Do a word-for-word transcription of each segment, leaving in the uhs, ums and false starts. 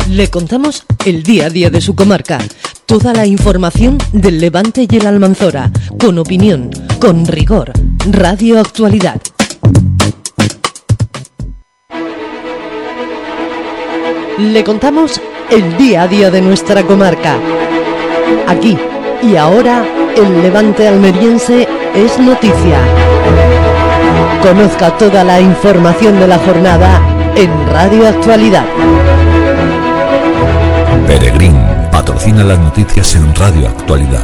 Le contamos el día a día de su comarca. Toda la información del Levante y el Almanzora. Con opinión, con rigor. Radio Actualidad. Le contamos el día a día de nuestra comarca. Aquí y ahora, el Levante almeriense es noticia. Conozca toda la información de la jornada en Radio Actualidad. Peregrín patrocina las noticias en Radio Actualidad.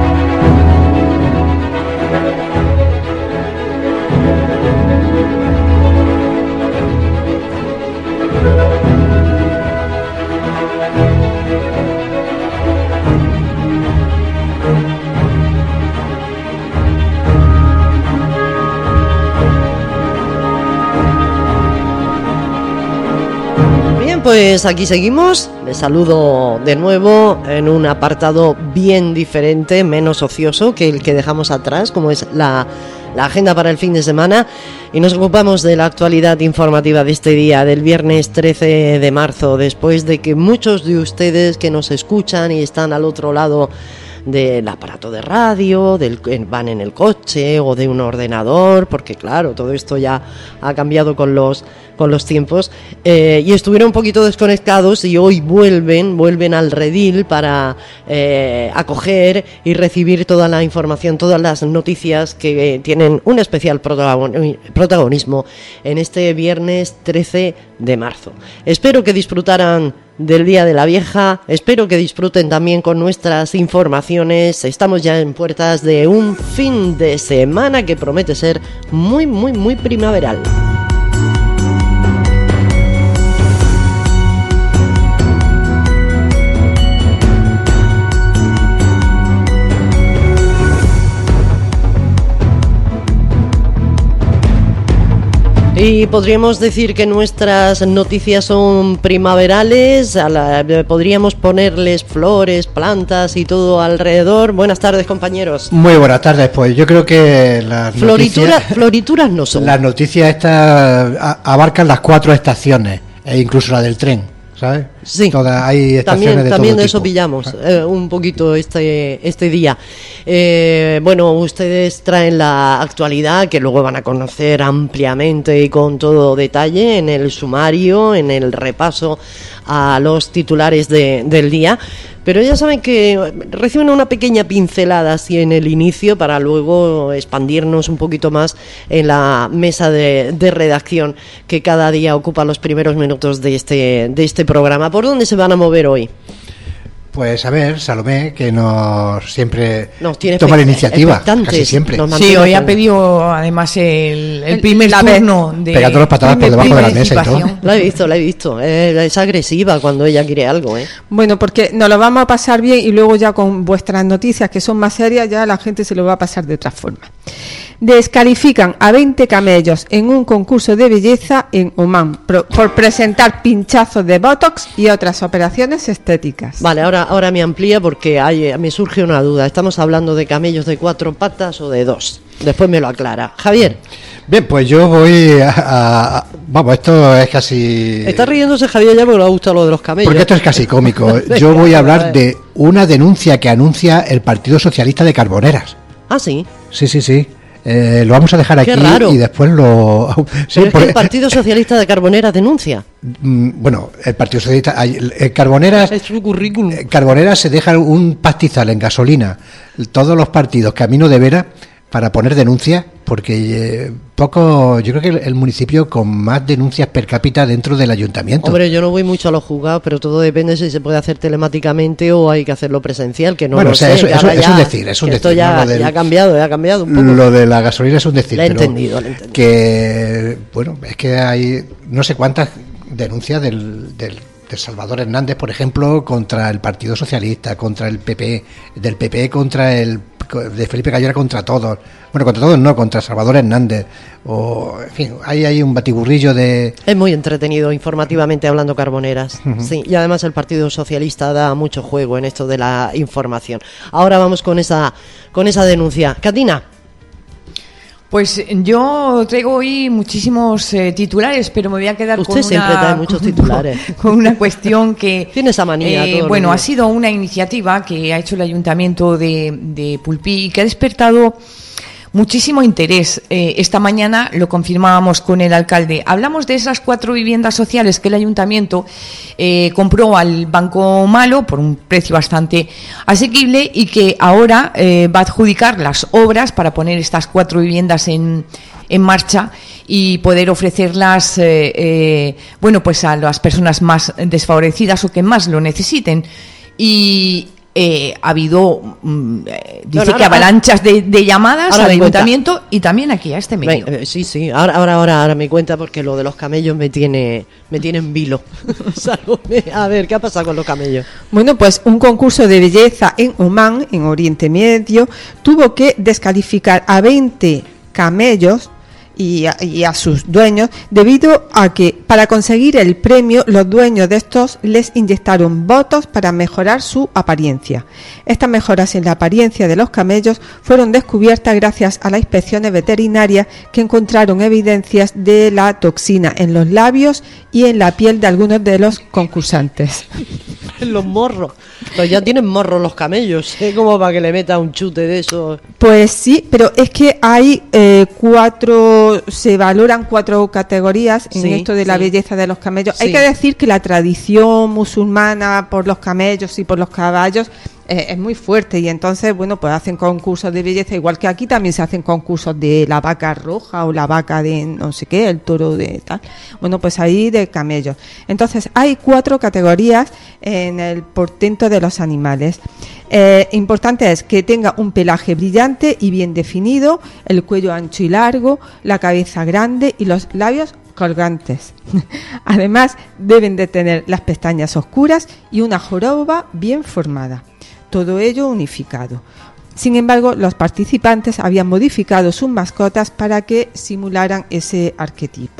Pues aquí seguimos, les saludo de nuevo en un apartado bien diferente, menos ocioso que el que dejamos atrás, como es la, la agenda para el fin de semana, y nos ocupamos de la actualidad informativa de este día, del viernes trece de marzo, después de que muchos de ustedes que nos escuchan y están al otro lado del aparato de radio, del, van en el coche o de un ordenador, porque claro, todo esto ya ha cambiado con los con los tiempos, eh, y estuvieron un poquito desconectados y hoy vuelven, vuelven al redil para eh, acoger y recibir toda la información, todas las noticias que eh, tienen un especial protagon- protagonismo en este viernes trece de marzo. Espero que disfrutaran del Día de la Vieja, espero que disfruten también con nuestras informaciones. Estamos ya en puertas de un fin de semana que promete ser muy, muy, muy primaveral. Y podríamos decir que nuestras noticias son primaverales, a la, podríamos ponerles flores, plantas y todo alrededor. Buenas tardes, compañeros. Muy buenas tardes, pues yo creo que las Floritura, noticias... Florituras no son. Las noticias estas abarcan las cuatro estaciones, e incluso la del tren, ¿sabes? Sí, Todas, hay estaciones también, de también todo de eso tipo. pillamos eh, un poquito este, este día. Eh, bueno, ustedes traen la actualidad que luego van a conocer ampliamente y con todo detalle en el sumario, en el repaso a los titulares de, del día. Pero ya saben que reciben una pequeña pincelada así en el inicio para luego expandirnos un poquito más en la mesa de, de redacción que cada día ocupa los primeros minutos de este, de este programa. ¿Por dónde se van a mover hoy? Pues a ver, Salomé, que nos siempre nos tiene toma la iniciativa, casi siempre. Sí, hoy ha pedido además el, el primer la turno de... Pegando las patadas por debajo de la mesa y todo. La he visto, la he visto. Eh, es agresiva cuando ella quiere algo, ¿eh? Bueno, porque nos lo vamos a pasar bien y luego ya con vuestras noticias, que son más serias, ya la gente se lo va a pasar de otra forma. Descalifican a veinte camellos en un concurso de belleza en Omán por, por presentar pinchazos de Botox y otras operaciones estéticas. Vale, ahora, ahora me amplía porque hay, me surge una duda. ¿Estamos hablando de camellos de cuatro patas o de dos? Después me lo aclara. Javier. Bien, pues yo voy a... a vamos, esto es casi... Está riéndose Javier ya porque le ha gustado lo de los camellos. Porque esto es casi cómico. Yo voy a hablar de una denuncia que anuncia el Partido Socialista de Carboneras. Ah, sí. Sí, sí, sí. Eh, lo vamos a dejar aquí. Qué raro. Y después lo... Sí, Pero es porque... que el Partido Socialista de Carboneras denuncia. Bueno, el Partido Socialista... El Carboneras... Es su currículum. Carboneras se deja un pastizal en gasolina. Todos los partidos camino de vera para poner denuncias, porque eh, poco, yo creo que el, el municipio con más denuncias per cápita dentro del ayuntamiento. Hombre, yo no voy mucho a los juzgados, pero todo depende si se puede hacer telemáticamente o hay que hacerlo presencial, que no bueno, lo o sea, sé. Eso, eso, ya, es un decir, es un decir. Esto ya, ¿no? del, ya ha cambiado, ya ha cambiado un poco. Lo de la gasolina es un decir. Lo he pero entendido, lo he entendido. Que, bueno, es que hay no sé cuántas denuncias del... del de Salvador Hernández, por ejemplo, contra el Partido Socialista, contra el P P, del P P contra el de Felipe Gallera contra todos, bueno, contra todos no, contra Salvador Hernández, o en fin, hay ahí un batiburrillo de... Es muy entretenido informativamente hablando Carboneras, uh-huh. Sí, y además el Partido Socialista da mucho juego en esto de la información. Ahora vamos con esa, con esa denuncia. Catina. Pues yo traigo hoy muchísimos eh, titulares, pero me voy a quedar Usted con siempre una, trae muchos titulares. con una cuestión que tiene esa manía. eh, bueno, ha sido una iniciativa que ha hecho el Ayuntamiento de, de Pulpí y que ha despertado muchísimo interés. Eh, esta mañana lo confirmábamos con el alcalde. Hablamos de esas cuatro viviendas sociales que el ayuntamiento eh, compró al Banco Malo por un precio bastante asequible y que ahora eh, va a adjudicar las obras para poner estas cuatro viviendas en, en marcha y poder ofrecerlas eh, eh, bueno, pues a las personas más desfavorecidas o que más lo necesiten. Y Eh, ha habido, mm, eh, dice no, no, que ahora, avalanchas de, de llamadas al ayuntamiento cuenta. Y también aquí a este medio. Ven, eh, sí, sí, ahora, ahora, ahora, ahora me cuenta porque lo de los camellos me tiene, me tiene en vilo. A ver, ¿qué ha pasado con los camellos? Bueno, pues un concurso de belleza en Omán, en Oriente Medio, tuvo que descalificar a veinte camellos Y a, y a sus dueños debido a que para conseguir el premio los dueños de estos les inyectaron botox para mejorar su apariencia. Estas mejoras en la apariencia de los camellos fueron descubiertas gracias a las inspecciones veterinarias que encontraron evidencias de la toxina en los labios y en la piel de algunos de los concursantes. En los morros. Pues ya tienen morros los camellos, ¿eh? Como para que le meta un chute de eso. Pues sí, pero es que hay eh, cuatro, se valoran cuatro categorías en sí, esto de la sí. belleza de los camellos. Sí. Hay que decir que la tradición musulmana por los camellos y por los caballos eh, es muy fuerte y entonces, bueno, pues hacen concursos de belleza, igual que aquí también se hacen concursos de la vaca roja o la vaca de no sé qué, el toro de tal. Bueno, pues ahí de camellos. Entonces, hay cuatro categorías en el portento de los animales. Eh, importante es que tenga un pelaje brillante y bien definido, el cuello ancho y largo, la cabeza grande y los labios colgantes. Además, deben de tener las pestañas oscuras y una joroba bien formada. Todo ello unificado. Sin embargo, los participantes habían modificado sus mascotas para que simularan ese arquetipo.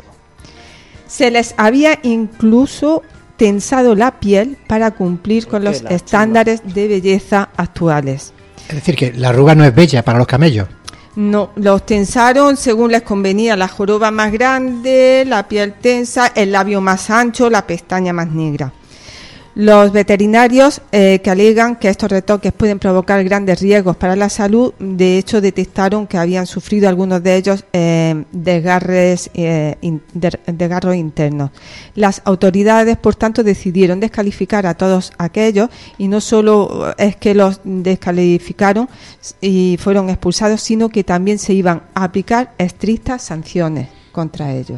Se les había incluso tensado la piel para cumplir con los estándares de belleza actuales. Es decir, que la arruga no es bella para los camellos. No, los tensaron según les convenía, la joroba más grande, la piel tensa, el labio más ancho, la pestaña más negra. Los veterinarios eh, que alegan que estos retoques pueden provocar grandes riesgos para la salud, de hecho detectaron que habían sufrido algunos de ellos eh, desgarres, eh, in, de, desgarros internos. Las autoridades, por tanto, decidieron descalificar a todos aquellos y no solo es que los descalificaron y fueron expulsados, sino que también se iban a aplicar estrictas sanciones contra ellos.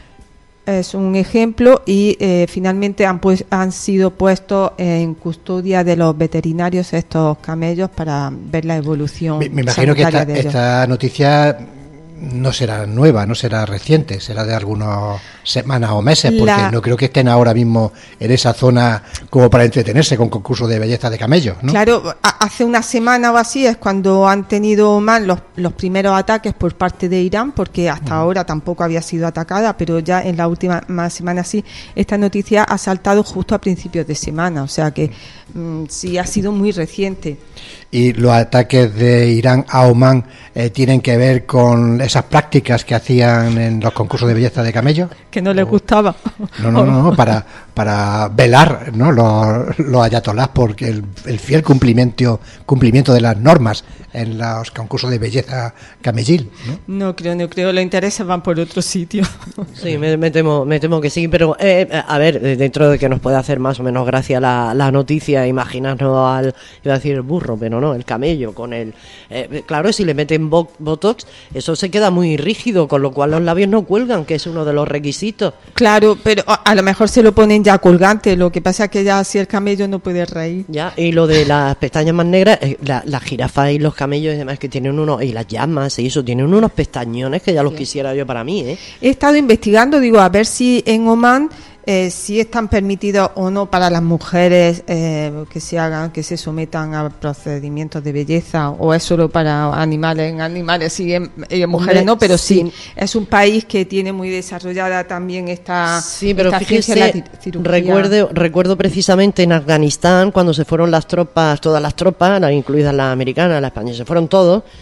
Es un ejemplo y eh, finalmente han, pues, han sido puestos en custodia de los veterinarios estos camellos para ver la evolución. Me, me imagino que esta, esta noticia no será nueva, no será reciente, será de algunas semanas o meses, porque la... no creo que estén ahora mismo en esa zona como para entretenerse con concursos de belleza de camellos, ¿no? Claro, hace una semana o así es cuando han tenido más los, los primeros ataques por parte de Irán, porque hasta mm. ahora tampoco había sido atacada, pero ya en la última semana sí, esta noticia ha saltado justo a principios de semana, o sea que mm, sí ha sido muy reciente. Y los ataques de Irán a Omán eh, tienen que ver con esas prácticas que hacían en los concursos de belleza de camellos. Que no les gustaba. No, no, no, no para, para velar, ¿no? los, los ayatolás porque el, el fiel cumplimiento cumplimiento de las normas en los concursos de belleza camellil, ¿no? No creo, no creo, los intereses van por otro sitio. Sí, me, me, temo, me temo que sí, pero eh, a ver, dentro de que nos puede hacer más o menos gracia la, la noticia, imaginarnos al, iba a decir el burro, pero no, el camello con el... Eh, claro, si le meten bo- botox, eso se queda muy rígido, con lo cual los labios no cuelgan, que es uno de los requisitos. Claro, pero a, a lo mejor se lo ponen ya colgante, lo que pasa es que ya así el camello no puede reír. Ya, y lo de las pestañas más negras, eh, la, las jirafas y los camellos y demás que tienen unos, y las llamas y eso, tienen unos pestañones que ya los sí. quisiera yo para mí, ¿eh? He estado investigando, digo, a ver si en Omán eh, si están permitidos o no para las mujeres eh, que se hagan, que se sometan a procedimientos de belleza, o es solo para animales, en animales y en, y en mujeres no, pero sí. sí, es un país que tiene muy desarrollada también esta, sí, pero esta fíjese, ciencia de la cirugía. Recuerdo, recuerdo precisamente en Afganistán, cuando se fueron las tropas, todas las tropas, incluidas las americanas, las españolas, se fueron todos.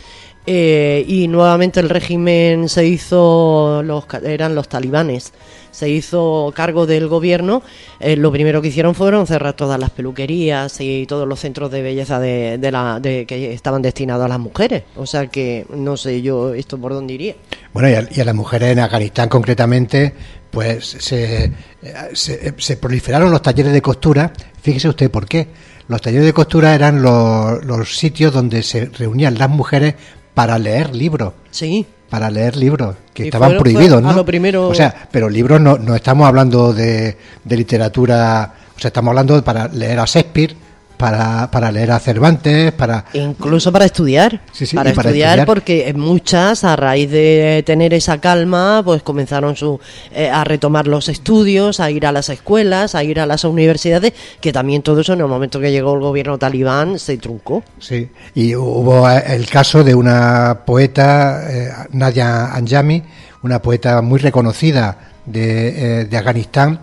Eh, y nuevamente el régimen se hizo, los, eran los talibanes, se hizo cargo del gobierno. Eh, lo primero que hicieron fueron cerrar todas las peluquerías y todos los centros de belleza de, de la, de, que estaban destinados a las mujeres. O sea que no sé yo esto por dónde iría. Bueno, y a, y a las mujeres en Afganistán concretamente, pues se, se, se proliferaron los talleres de costura. Fíjese usted por qué. Los talleres de costura eran los, los sitios donde se reunían las mujeres para leer libros. Sí. Para leer libros, que Y estaban fueron- prohibidos, fue a ¿no? lo primero- O sea, pero libros no, no estamos hablando de, de literatura, o sea, estamos hablando de para leer a Shakespeare, para, para leer a Cervantes, para... Incluso para estudiar, Sí, sí, para, y para estudiar, estudiar. porque muchas, a raíz de tener esa calma, pues comenzaron su, eh, a retomar los estudios, a ir a las escuelas, a ir a las universidades, que también todo eso en el momento que llegó el gobierno talibán se truncó. Sí, y hubo el caso de una poeta, eh, Nadia Anjami, una poeta muy reconocida de, eh, de Afganistán,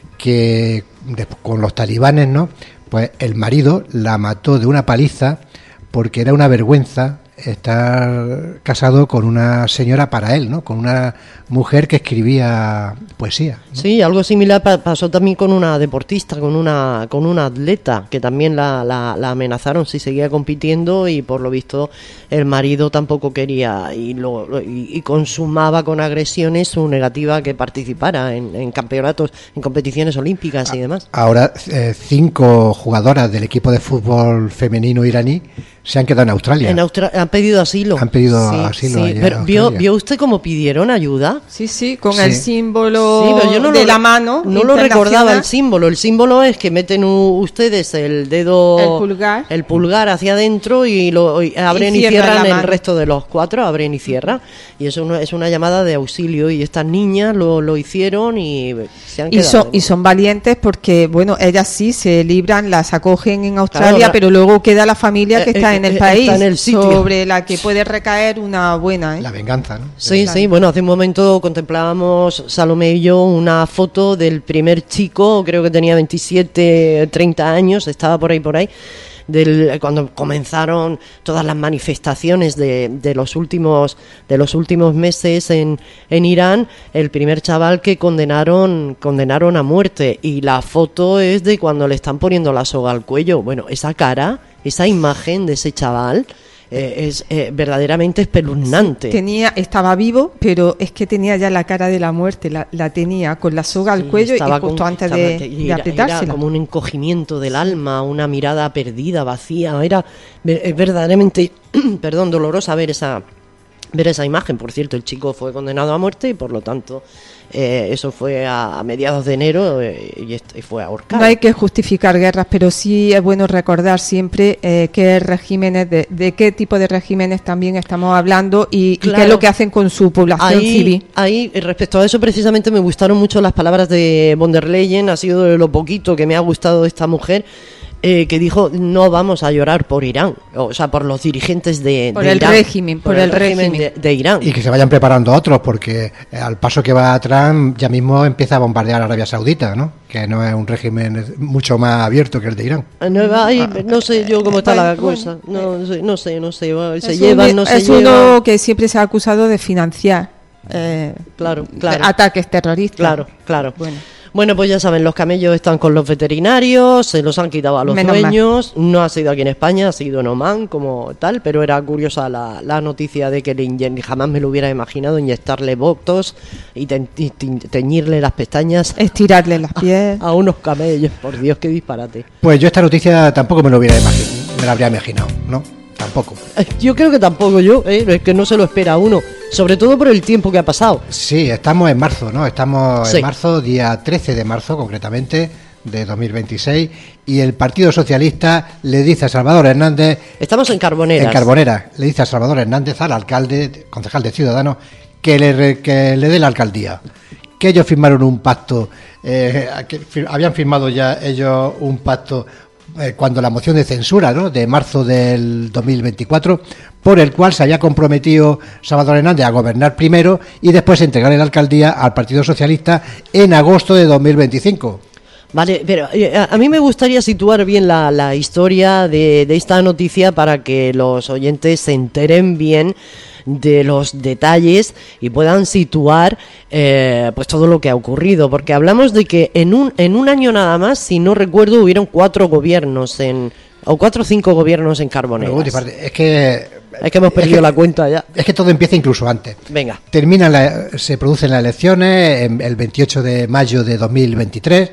que de- con los talibanes, ¿no? Pues el marido la mató de una paliza porque era una vergüenza estar casado con una señora para él, ¿no? Con una mujer que escribía poesía. Sí, algo similar pa- pasó también con una deportista, con una con una atleta, que también la, la, la amenazaron si seguía compitiendo y por lo visto el marido tampoco quería y, lo, lo- y, y consumaba con agresiones su negativa a que participara en, en campeonatos, en competiciones olímpicas y demás. Ahora eh, cinco jugadoras del equipo de fútbol femenino iraní se han quedado en Australia. En Austra- han pedido asilo. Han pedido Sí, asilo sí, allá en pero ¿vio, Australia. ¿vio usted cómo pidieron ayuda? Sí, sí, con Sí. el símbolo Sí, pero yo no de lo, la mano. no lo recordaba internacional. el símbolo. El símbolo es que meten u- ustedes el dedo, El pulgar. el pulgar hacia adentro y lo y abren y, Y cierran cierran la el mano. resto de los cuatro, abren y cierran. Y eso no- es una llamada de auxilio y estas niñas lo, lo hicieron y se han Y quedado. son, y son valientes porque, bueno, ellas sí se libran, las acogen en Australia, Claro, pero luego queda la familia que Eh, está eh, en el eh, país, está en el sitio. sobre la que puede recaer una buena. ¿eh? La venganza, ¿no? Sí, Claro. sí, bueno, hace un momento contemplábamos, Salomé y yo, una foto del primer chico, creo que tenía veintisiete, treinta años, estaba por ahí, por ahí, del, cuando comenzaron todas las manifestaciones de, de los últimos de los últimos meses en, en Irán, el primer chaval que condenaron condenaron a muerte, y la foto es de cuando le están poniendo la soga al cuello. Bueno, esa cara, esa imagen de ese chaval eh, es eh, verdaderamente espeluznante. Tenía, estaba vivo, pero es que tenía ya la cara de la muerte, la, la tenía con la soga al Sí, cuello y estaba justo con- antes estaba- de, y de era- apretársela. Era como un encogimiento del alma, una mirada perdida, vacía. Era ver- es verdaderamente, perdón, dolorosa ver esa ver esa imagen. Por cierto, el chico fue condenado a muerte y por lo tanto eh, eso fue a, a mediados de enero eh, y, est- y fue ahorcado. No hay que justificar guerras, pero sí es bueno recordar siempre eh, qué regímenes, de, de qué tipo de regímenes también estamos hablando y, y qué Claro. es lo que hacen con su población Ahí, civil. ahí, respecto a eso, precisamente me gustaron mucho las palabras de von der Leyen. Ha sido de lo poquito que me ha gustado de esta mujer, eh, que dijo: no vamos a llorar por Irán, o sea, por los dirigentes de, Por de el Irán, régimen, por el régimen. de, de Irán. Y que se vayan preparando otros, porque eh, al paso que va Trump ya mismo empieza a bombardear a Arabia Saudita, ¿no? Que no es un régimen mucho más abierto que el de Irán. No, ay, no sé yo cómo está la Bueno, cosa. No, sé, no sé, no sé. Se es llevan, un- no se es llevan. uno que siempre se ha acusado de financiar eh, Claro, claro. ataques terroristas. Claro, claro. Bueno. Bueno, pues ya saben, los camellos están con los veterinarios, se los han quitado a los Menos mal. dueños. No ha sido aquí en España, ha sido en Oman como tal, pero era curiosa la, la noticia de que le inye- jamás me lo hubiera imaginado inyectarle botox y, te- y te- teñirle las pestañas Estirarle las pies. a unos camellos. Por Dios, qué disparate. Pues yo esta noticia tampoco me lo hubiera imagi- me la habría imaginado, ¿no? Tampoco. Eh, Yo creo que tampoco yo, eh, es que no se lo espera uno, sobre todo por el tiempo que ha pasado. Sí, estamos en marzo, ¿no? Estamos Sí. en marzo, día trece de marzo concretamente, de dos mil veintiséis, y el Partido Socialista le dice a Salvador Hernández, Estamos en Carboneras. en Carbonera, le dice a Salvador Hernández, al alcalde, concejal de Ciudadanos, que le, re- que le dé la alcaldía. Que ellos firmaron un pacto, eh, que fir- habían firmado ya ellos un pacto eh, cuando la moción de censura, ¿no?, de marzo del dos mil veinticuatro, por el cual se había comprometido Salvador Hernández a gobernar primero y después entregar la alcaldía al Partido Socialista en agosto de dos mil veinticinco. Vale, pero eh, a, a mí me gustaría situar bien la, la historia de, de esta noticia para que los oyentes se enteren bien de los detalles y puedan situar eh, pues todo lo que ha ocurrido, porque hablamos de que en un en un año nada más, si no recuerdo, hubieron cuatro gobiernos en o cuatro o cinco gobiernos en Carboneras. Es que es que hemos perdido es que, la cuenta ya. Es que todo empieza incluso antes. Venga. Termina la, se producen las elecciones en, el veintiocho de mayo de dos mil veintitrés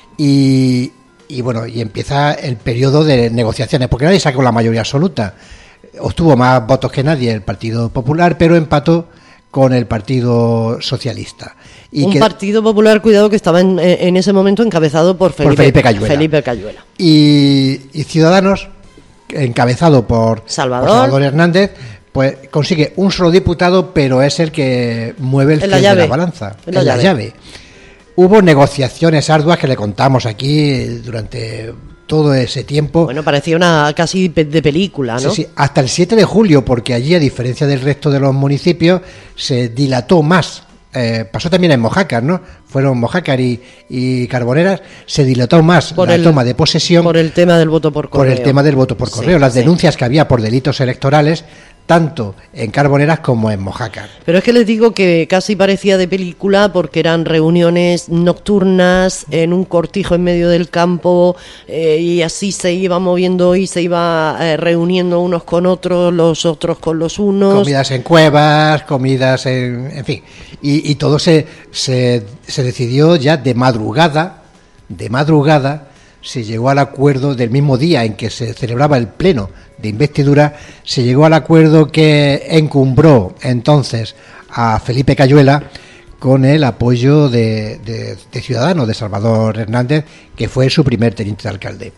y, y bueno, y empieza el periodo de negociaciones, porque nadie sacó la mayoría absoluta. Obtuvo más votos que nadie el Partido Popular, pero empató con el Partido Socialista. Y un que, Partido Popular, cuidado, que estaba en, en ese momento encabezado por Felipe, por Felipe Cayuela. Felipe Cayuela. Y, y Ciudadanos, encabezado por Salvador. por Salvador Hernández, pues consigue un solo diputado, pero es el que mueve el En la fiel de llave. la balanza. En la en la llave. llave. Hubo negociaciones arduas que le contamos aquí durante todo ese tiempo. Bueno, parecía una casi pe- de película, ¿no? Sí, sí, hasta el siete de julio, porque allí, a diferencia del resto de los municipios, se dilató más. Eh, pasó también en Mojácar, ¿no? Fueron Mojácar y, y Carboneras, se dilató más Por la el- toma de posesión Por el tema del voto por correo. por el tema del voto por Sí, correo, las sí. denuncias que había por delitos electorales, tanto en Carboneras como en Mojácar. Pero es que les digo que casi parecía de película porque eran reuniones nocturnas en un cortijo en medio del campo eh, y así se iba moviendo y se iba eh, reuniendo unos con otros, los otros con los unos. Comidas en cuevas, comidas en... en fin. Y, y todo se, se, se decidió ya de madrugada, de madrugada, se llegó al acuerdo del mismo día en que se celebraba el pleno de investidura, se llegó al acuerdo que encumbró entonces a Felipe Cayuela con el apoyo de, de, de Ciudadanos, de Salvador Hernández, que fue su primer teniente de alcalde.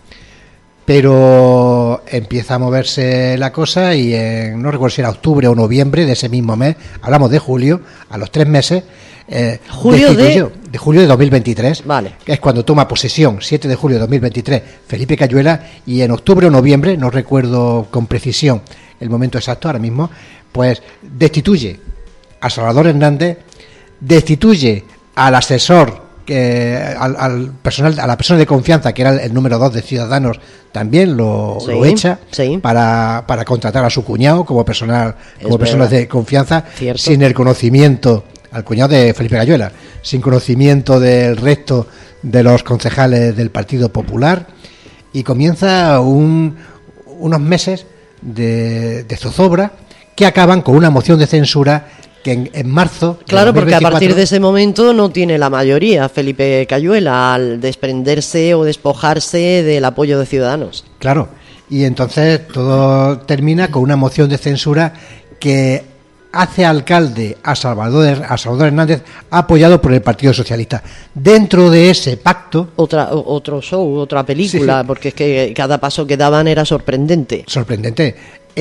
Pero empieza a moverse la cosa y en, no recuerdo si era octubre o noviembre de ese mismo mes, hablamos de julio, a los tres meses, eh, ¿Julio destituyó- de julio de dos mil veintitrés, Vale. que es cuando toma posesión, siete de julio de dos mil veintitrés, Felipe Cayuela, y en octubre o noviembre, no recuerdo con precisión el momento exacto ahora mismo, pues destituye a Salvador Hernández, destituye al asesor, que al, al personal, a la persona de confianza, que era el, el número dos de Ciudadanos, también lo, Sí, lo echa sí. para, para contratar a su cuñado como personal, como Es personas verdad. de confianza, Cierto. sin el conocimiento, al cuñado de Felipe Cayuela, sin conocimiento del resto de los concejales del Partido Popular, y comienza un, unos meses de, de zozobra que acaban con una moción de censura que en, en marzo de Claro, porque a dos mil veinticuatro, partir de ese momento no tiene la mayoría Felipe Cayuela al desprenderse o despojarse del apoyo de Ciudadanos. claro, y entonces todo termina con una moción de censura que hace alcalde a Salvador, a Salvador Hernández, apoyado por el Partido Socialista. Dentro de ese pacto, Otra, o- otro show, otra película, Sí, sí. porque es que cada paso que daban era sorprendente. sorprendente,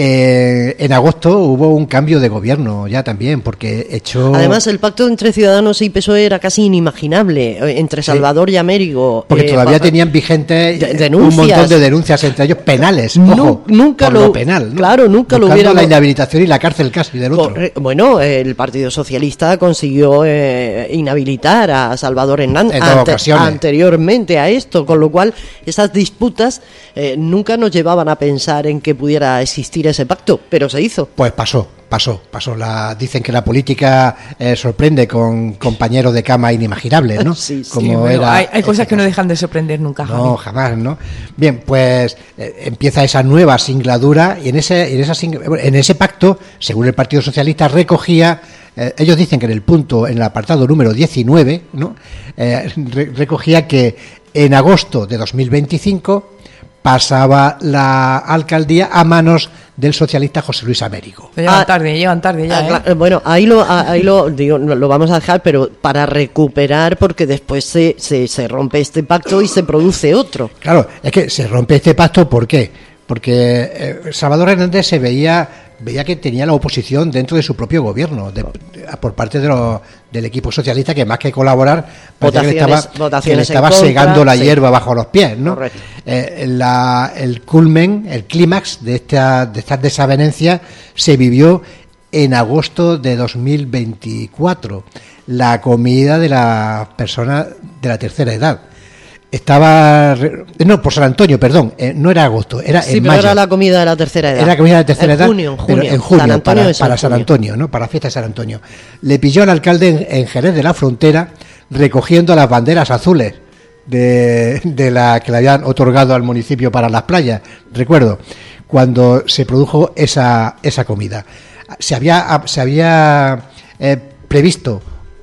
eh, en agosto hubo un cambio de gobierno ya también, porque echó... Además, el pacto entre Ciudadanos y P S O E era casi inimaginable, eh, entre Sí. Salvador y Américo. Porque eh, todavía pa- tenían vigentes de- un denuncias. montón de denuncias, entre ellos penales, Nu- ojo, nunca por lo- lo penal, ¿no? claro, nunca lo Buscando hubiéramos- la inhabilitación y la cárcel casi del otro. Corre- Bueno, el Partido Socialista consiguió eh, inhabilitar a Salvador Hernández En dos ocasiones. anteriormente a esto, con lo cual esas disputas eh, nunca nos llevaban a pensar en que pudiera existir ese pacto, pero se hizo. Pues pasó, pasó, pasó. La, dicen que la política eh, sorprende con compañeros de cama inimaginables, ¿no? Sí, sí. Como Sí, bueno, era hay, hay cosas este que no caso. dejan de sorprender nunca, Javi. No, jamás, ¿no? Bien, pues eh, empieza esa nueva singladura y en ese en esa sing- en ese pacto, según el Partido Socialista, recogía, eh, ellos dicen que en el punto, en el apartado número diecinueve, ¿no? Eh, re- recogía que en agosto de dos mil veinticinco pasaba la alcaldía a manos del socialista José Luis Américo. Pero llevan Ah, tarde, llevan tarde ya, Ah, ¿eh? cla- eh, Bueno, ahí lo, ah, ahí lo digo, no, lo vamos a dejar, pero para recuperar, porque después se, se, se rompe este pacto y se produce otro. Claro, es que se rompe este pacto, ¿por qué? Porque eh, Salvador Hernández se veía veía que tenía la oposición dentro de su propio gobierno, de- de- por parte de los- del equipo socialista, que más que colaborar, parecía que le Votaciones- estaba, que le votaciones en estaba contra, segando la sí. hierba bajo los pies, ¿no? Correcto. Eh, la- el culmen, el clímax de, esta, de estas desavenencias se vivió en agosto de dos mil veinticuatro, la comida de las personas de la tercera edad. estaba no por San Antonio, perdón, eh, no era agosto, era sí, en pero mayo. era la comida de la tercera edad. Era la comida de la tercera en edad, junio, en junio, pero en junio San Antonio para, de San para San Junio. Antonio, ¿no? Para la fiesta de San Antonio. Le pilló al alcalde en, en Jerez de la Frontera recogiendo las banderas azules de, de la que le habían otorgado al municipio para las playas. Recuerdo cuando se produjo esa esa comida. Se había se había eh, previsto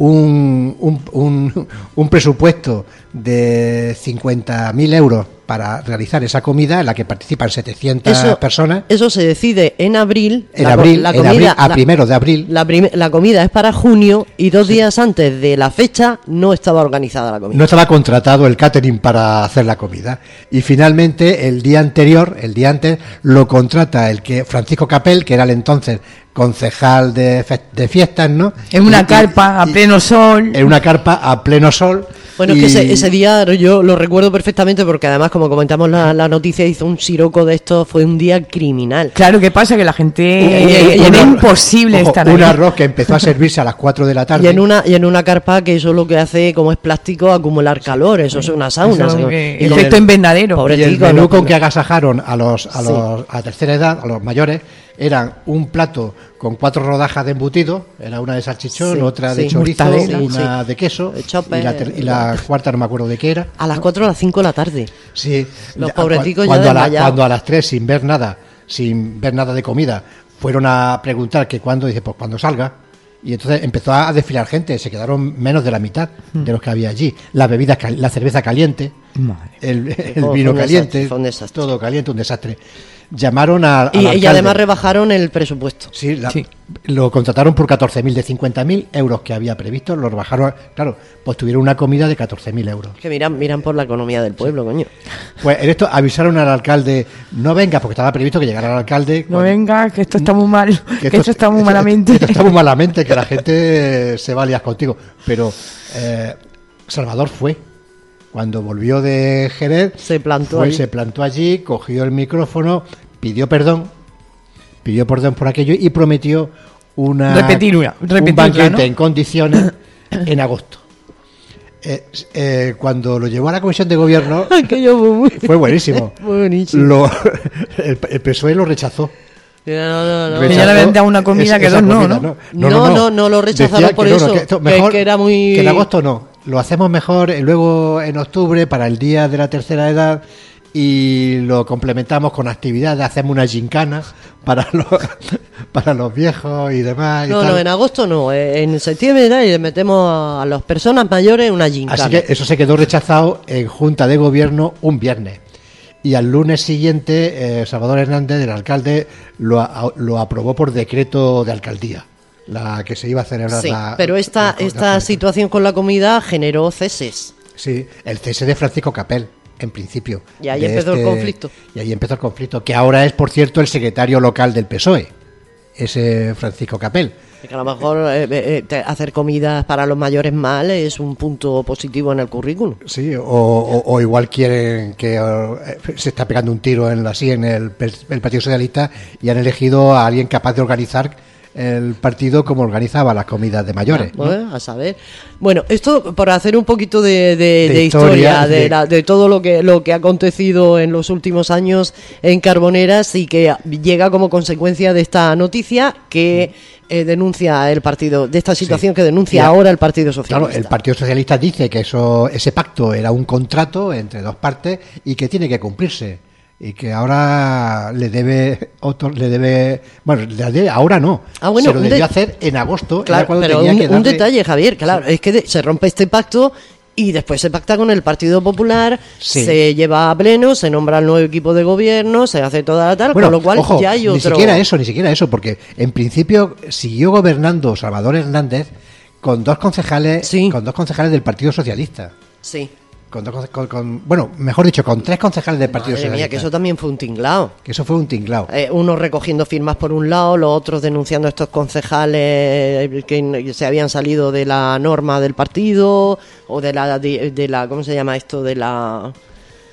un, un, un, un presupuesto de cincuenta mil euros para realizar esa comida en la que participan setecientas Eso- personas. Eso se decide en abril. En La co- abril, la en comida- abril, a la- primero de abril. La, prim- la comida es para junio y dos días antes de la fecha no estaba organizada la comida. No estaba contratado el catering para hacer la comida. Y finalmente, el día anterior, el día antes, lo contrata el que Francisco Capel, que era el entonces concejal de, fe- de fiestas, ¿no? En una Y- carpa, a y- pleno sol. En una carpa a pleno sol. Bueno, y- es que ese, ese día yo lo recuerdo perfectamente porque además, como comentamos la, la noticia, hizo un siroco de esto, fue un día criminal. Claro, ¿qué pasa? Que la gente... un- eh, un era arroz- imposible ojo, estar un ahí. arroz que empezó a servirse a las cuatro de la tarde. Y en una y en una carpa que eso lo que hace, como es plástico, acumular calor, eso es una sauna. Eso, ¿sabes? eh, Y con efecto el- invernadero. Pobre Y el tico, menú no, con no. que agasajaron a los a Sí. los a tercera edad, a los mayores, eran un plato con cuatro rodajas de embutido, era una de salchichón, Sí, otra de sí, chorizo, mortadela, una sí. de queso De chope, y la, ter- y la cuarta no me acuerdo de qué era. A las cuatro o las cinco de la tarde. Sí, Los ya- pobreticos ya cuando a, la- desmayados. cuando a las tres sin ver nada, sin ver nada de comida, fueron a preguntar que cuándo, dice, pues cuando salga. Y entonces empezó a desfilar gente, se quedaron menos de la mitad de los que había allí. La bebida, cal- la cerveza caliente, Madre. el, el Fue vino un caliente, desastre, fue un desastre. todo caliente, un desastre. Llamaron a, al Y, y alcalde. además rebajaron el presupuesto. Sí, la- Sí. lo contrataron por catorce mil, de cincuenta mil euros que había previsto, lo rebajaron, claro, pues tuvieron una comida de catorce mil euros. Que miran, miran por la economía del pueblo, coño. Pues en esto avisaron al alcalde, no venga, porque estaba previsto que llegara el alcalde. No con- venga, que esto está muy mal. Que, esto está muy esto- malamente. Esto está muy malamente, que la gente se va a liar contigo. Pero eh, Salvador fue. Cuando volvió de Jerez, Se plantó fue, allí. se plantó allí, cogió el micrófono, pidió perdón, pidió perdón por aquello y prometió una, Repetir una, un repetirla, banquete ¿no? en condiciones en agosto. Eh, eh, cuando lo llevó a la comisión de gobierno, Aquello fue muy, fue buenísimo. muy buenísimo. Lo, el, el P S O E lo rechazó. No, no, no. Que ya le habían dado una comida que dos no, ¿no? No, no, no lo rechazaron Decía por que no, eso, no, que esto que- mejor- que era muy- que en agosto no, lo hacemos mejor eh, luego en octubre para el día de la tercera edad y lo complementamos con actividades, hacemos una gincana para los para los viejos y demás y No, tal. no, en agosto no. eh, En septiembre ¿no? y le metemos a las personas mayores una gincana. Así que eso se quedó rechazado en Junta de Gobierno un viernes. Y al lunes siguiente, eh, Salvador Hernández, el alcalde, lo, a- lo aprobó por decreto de alcaldía, la que se iba a celebrar. Sí, la- pero esta, la- esta la- situación con la comida generó ceses. Sí, el cese de Francisco Capel, en principio. Y ahí de empezó el conflicto. Y ahí empezó el conflicto, que ahora es, por cierto, el secretario local del P S O E, ese Francisco Capel. Que a lo mejor eh, eh, te- hacer comidas para los mayores mal es un punto positivo en el currículum. Sí, o, o- o igual quieren que eh, se está pegando un tiro en la sí en el, el Partido Socialista y han elegido a alguien capaz de organizar el partido como organizaba las comidas de mayores. ¿no? Bueno, a saber. Bueno, esto por hacer un poquito de, de- De de historia, historia, de, de- la- de todo lo que lo que ha acontecido en los últimos años en Carboneras y que llega como consecuencia de esta noticia que eh, denuncia el partido, de esta situación Sí. que denuncia Y a- ahora el Partido Socialista. Claro, el Partido Socialista dice que eso ese pacto era un contrato entre dos partes y que tiene que cumplirse. Y que ahora le debe otro, le debe bueno le debe, ahora no Ah, bueno, se lo un debió de- hacer en agosto, Claro, era cuando pero tenía un, que un darle- detalle, Javier, claro, es que de- se rompe este pacto y después se pacta con el Partido Popular, Sí. se lleva a pleno, se nombra el nuevo equipo de gobierno, se hace toda la tal, Bueno, con lo cual ojo, ya hay ni otro... siquiera eso, ni siquiera eso, porque en principio siguió gobernando Salvador Hernández con dos concejales, Sí. con dos concejales del Partido Socialista. Sí. Con dos conce- con- con- bueno, mejor dicho, con tres concejales del Partido Madre Socialista. mía, que eso también fue un tinglao. Que eso fue un tinglao. Eh, unos recogiendo firmas por un lado, los otros denunciando a estos concejales que se habían salido de la norma del partido o de la de, de la ¿cómo se llama esto? De la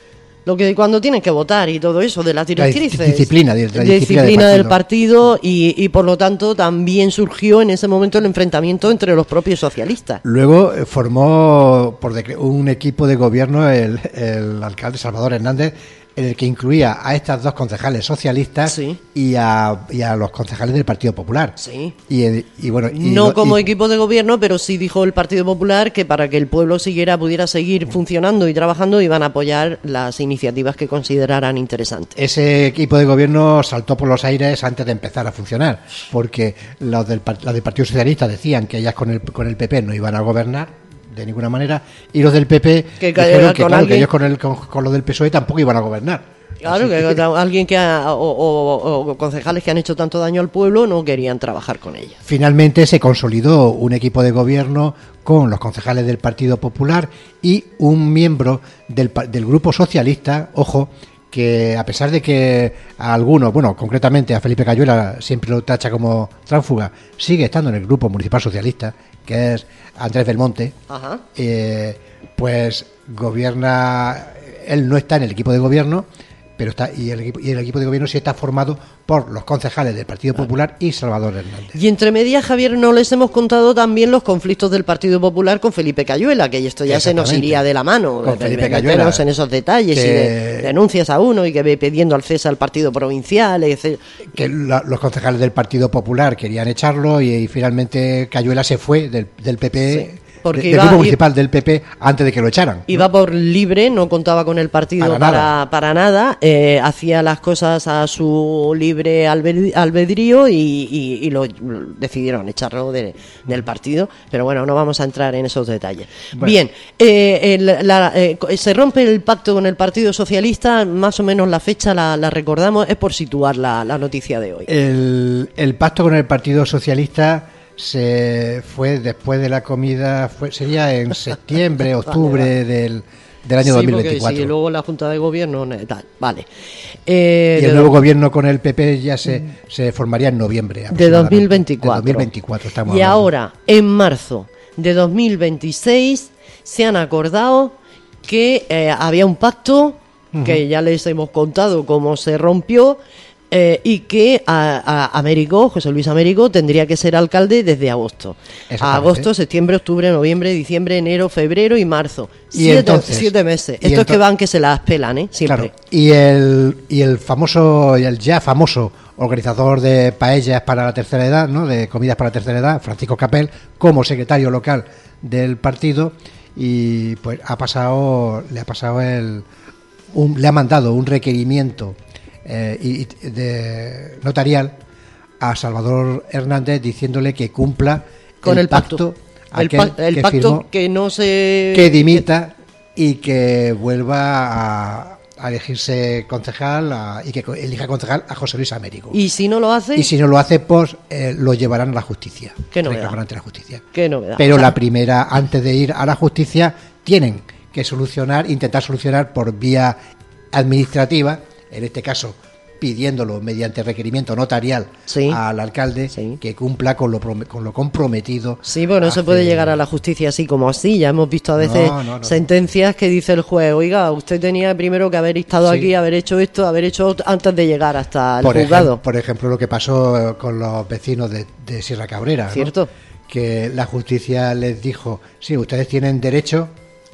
lo que cuando tienen que votar y todo eso, de las directrices. La disciplina, de, la de disciplina, disciplina del del partido y, y por lo tanto también surgió en ese momento el enfrentamiento entre los propios socialistas. Luego eh, formó por decre- un equipo de gobierno el, el alcalde Salvador Hernández, en el que incluía a estas dos concejales socialistas Sí. y, a, y a los concejales del Partido Popular. Sí. Y, eh, y bueno, y No lo- como y- equipo de gobierno, pero sí dijo el Partido Popular que para que el pueblo siguiera, pudiera seguir funcionando y trabajando, iban a apoyar las iniciativas que consideraran interesantes. Ese equipo de gobierno saltó por los aires antes de empezar a funcionar, porque los del, par- los del Partido Socialista decían que ellas con el, con el P P no iban a gobernar de ninguna manera, y los del P P Que dijeron con que, claro, alguien- que ellos con, el, con, con los del P S O E tampoco iban a gobernar. Claro, Así que alguien que ha, o, o- o concejales que han hecho tanto daño al pueblo no querían trabajar con ellas. Finalmente se consolidó un equipo de gobierno con los concejales del Partido Popular y un miembro del, pa- del Grupo Socialista, ojo, que a pesar de que a algunos, bueno, concretamente a Felipe Cayuela siempre lo tacha como tránsfuga, sigue estando en el Grupo Municipal Socialista, que es Andrés Belmonte, Ajá. eh, pues gobierna, él no está en el equipo de gobierno, pero está y el, equipo- y el equipo de gobierno sí está formado por los concejales del Partido Popular y Salvador Hernández. Y entre medias, Javier, no les hemos contado también los conflictos del Partido Popular con Felipe Cayuela, que esto ya se nos Exactamente. iría de la mano. Con eh, Felipe meternos Cayuela, en esos detalles que- y de denuncias a uno y que ve pidiendo al cese al Partido Provincial, etcétera. Que la- los concejales del Partido Popular querían echarlo y, y finalmente Cayuela se fue del, del P P, Sí, porque de- iba- del grupo i- municipal del P P antes de que lo echaran. Iba por libre, no contaba con el partido Para para, nada. para nada, eh, hacía las cosas a su libre albed- albedrío y, y- y lo decidieron echarlo de- del partido, pero bueno, no vamos a entrar en esos detalles. Bueno. Bien, eh, el- la- eh, se rompe el pacto con el Partido Socialista, más o menos la fecha la, la recordamos, es por situar la, la noticia de hoy. El, el pacto con el Partido Socialista se fue después de la comida, fue, sería en septiembre, octubre del, del año Sí, dos mil porque veinticuatro. sí, luego la Junta de Gobierno, eh, tal, vale. Eh, Y de el nuevo do- gobierno con el P P ya se, se formaría en noviembre. de aproximadamente. dos mil veinticuatro. De dos mil veinticuatro estamos Y hablando. ahora, en marzo de dos mil veintiséis, se han acordado que eh, había un pacto, que ya les hemos contado cómo se rompió, eh, y que a, a Américo, José Luis Américo, tendría que ser alcalde desde agosto. A Exactamente. agosto, septiembre, octubre, noviembre, diciembre, enero, febrero y marzo. Y siete, entonces- siete meses. y Esto es que ento- van que se las pelan, ¿eh? Siempre. Claro, y el, y el famoso, y el ya famoso organizador de paellas para la tercera edad, ¿no? De comidas para la tercera edad, Francisco Capel, como secretario local del partido, y pues ha pasado, le ha pasado el, un- le ha mandado un requerimiento eh, y, y de notarial a Salvador Hernández diciéndole que cumpla Con el pacto. El, aquel pa- el que pacto firmó, que no se... que dimita y que vuelva a, a elegirse concejal a- y que co- elija concejal a José Luis Américo. Y si no lo hace, Y si no lo hace, pues eh, lo llevarán a la justicia. Qué novedad. Reclamarán ante la justicia. qué novedad. Pero O sea, la primera, antes de ir a la justicia, tienen que solucionar, intentar solucionar por vía administrativa, en este caso pidiéndolo mediante requerimiento notarial Sí. al alcalde Sí. que cumpla con lo, prom- con lo comprometido. Sí, bueno, no se hace- puede llegar a la justicia así como así. Ya hemos visto a veces No, no, no. sentencias que dice el juez, oiga, usted tenía primero que haber estado Sí. aquí, haber hecho esto, haber hecho otro, antes de llegar hasta el por, juzgado. ejem- por ejemplo, lo que pasó con los vecinos de, de Sierra Cabrera, ¿no? Cierto. Que la justicia les dijo, sí, ustedes tienen derecho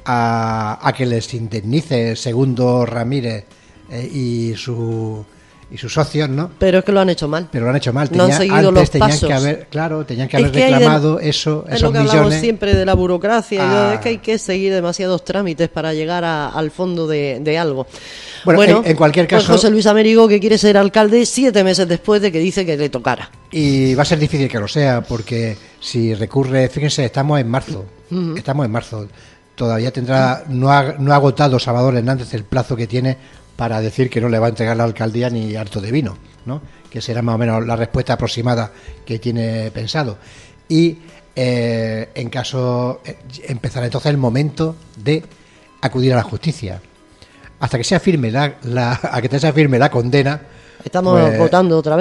a, a que les indemnice Segundo Ramírez eh, y su y sus socios, ¿no? Pero es que lo han hecho mal. Pero lo han hecho mal. No han Tenía- seguido antes los tenían pasos. que haber, claro, tenían que Es haber que hay de- reclamado eso, Es esos lo que hablamos millones. siempre de la burocracia y Ah. de- es que hay que seguir demasiados trámites para llegar a- al fondo de, de algo. Bueno, en- en cualquier pues caso- José Luis Américo, que quiere ser alcalde siete meses después de que dice que le tocara. Y va a ser difícil que lo sea, porque si recurre, fíjense, estamos en marzo, estamos en marzo, todavía tendrá, no ha, no ha agotado Salvador Hernández el plazo que tiene para decir que no le va a entregar la alcaldía ni harto de vino, ¿no? Que será más o menos la respuesta aproximada que tiene pensado. Y eh, en caso, eh, empezará entonces el momento de acudir a la justicia. Hasta que sea firme la, la, a que sea firme la condena. Estamos pues, votando otra vez.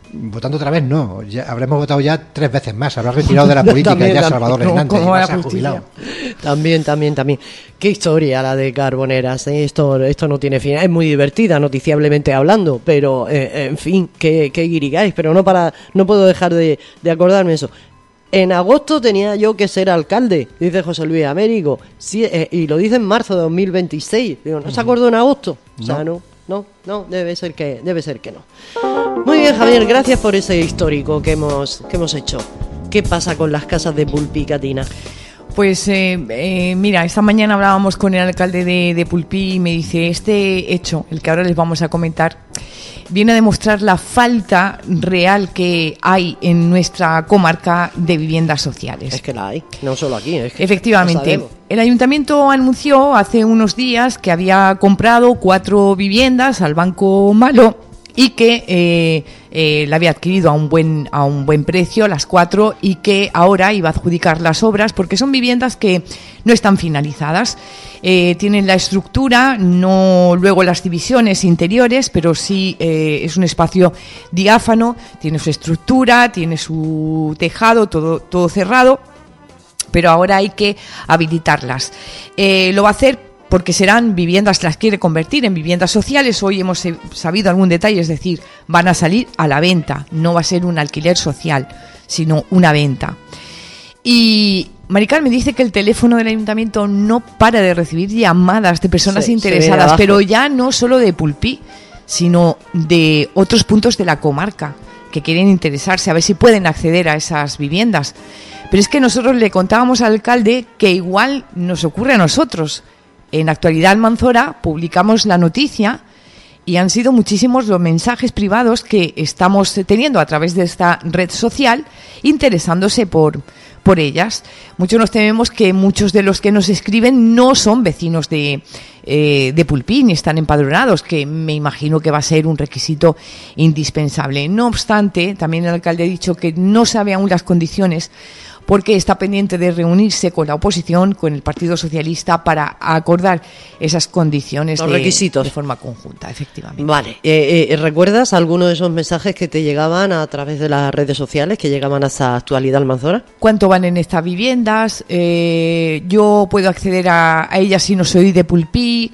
votando otra vez no, ya habremos votado ya tres veces más, habrá retirado de la política también, ya también, Salvador Hernández, no, y se ha jubilado. También, también, también. Qué historia la de Carboneras, ¿eh? esto, esto no tiene fin, es muy divertida noticiablemente hablando, pero eh, en fin, qué, qué guirigais, pero no para, no puedo dejar de, de acordarme eso. En agosto tenía yo que ser alcalde, dice José Luis Américo, sí, eh, y lo dice en marzo de dos mil veintiséis. Digo, ¿no se acordó en agosto? O sea, no, no, no, debe ser que, debe ser que no. Muy bien, Javier, gracias por ese histórico que hemos, que hemos hecho. ¿Qué pasa con las casas de Pulpí, Katina? Pues eh, eh, mira, esta mañana hablábamos con el alcalde de, de Pulpí y me dice, este hecho, el que ahora les vamos a comentar, viene a demostrar la falta real que hay en nuestra comarca de viviendas sociales. Es que la hay, no solo aquí. Es que efectivamente, el ayuntamiento anunció hace unos días que había comprado cuatro viviendas al Banco Malo y que eh, eh, la había adquirido a un buen a un buen precio, las cuatro, y que ahora iba a adjudicar las obras porque son viviendas que no están finalizadas. Eh, tienen la estructura, no luego las divisiones interiores, pero sí eh, es un espacio diáfano, tiene su estructura, tiene su tejado, todo, todo cerrado, pero ahora hay que habilitarlas. Eh, lo va a hacer porque serán viviendas, las quiere convertir en viviendas sociales. Hoy hemos sabido algún detalle, es decir, van a salir a la venta, no va a ser un alquiler social, sino una venta. Y Maricar me dice que el teléfono del ayuntamiento no para de recibir llamadas de personas sí, interesadas, pero ya no solo de Pulpí, sino de otros puntos de la comarca que quieren interesarse a ver si pueden acceder a esas viviendas. Pero es que nosotros le contábamos al alcalde que igual nos ocurre a nosotros. En Actualidad Almanzora publicamos la noticia y han sido muchísimos los mensajes privados que estamos teniendo a través de esta red social interesándose por, por ellas. Muchos nos tememos que muchos de los que nos escriben no son vecinos de, eh, de Pulpí ni están empadronados, que me imagino que va a ser un requisito indispensable. No obstante, también el alcalde ha dicho que no sabe aún las condiciones porque está pendiente de reunirse con la oposición, con el Partido Socialista, para acordar esas condiciones, los de, requisitos de forma conjunta, efectivamente. Vale, eh, eh, ¿recuerdas alguno de esos mensajes que te llegaban a través de las redes sociales, que llegaban hasta Actualidad Almanzora? ¿Cuánto van en estas viviendas? Eh, yo puedo acceder a, a ellas si no soy de Pulpí.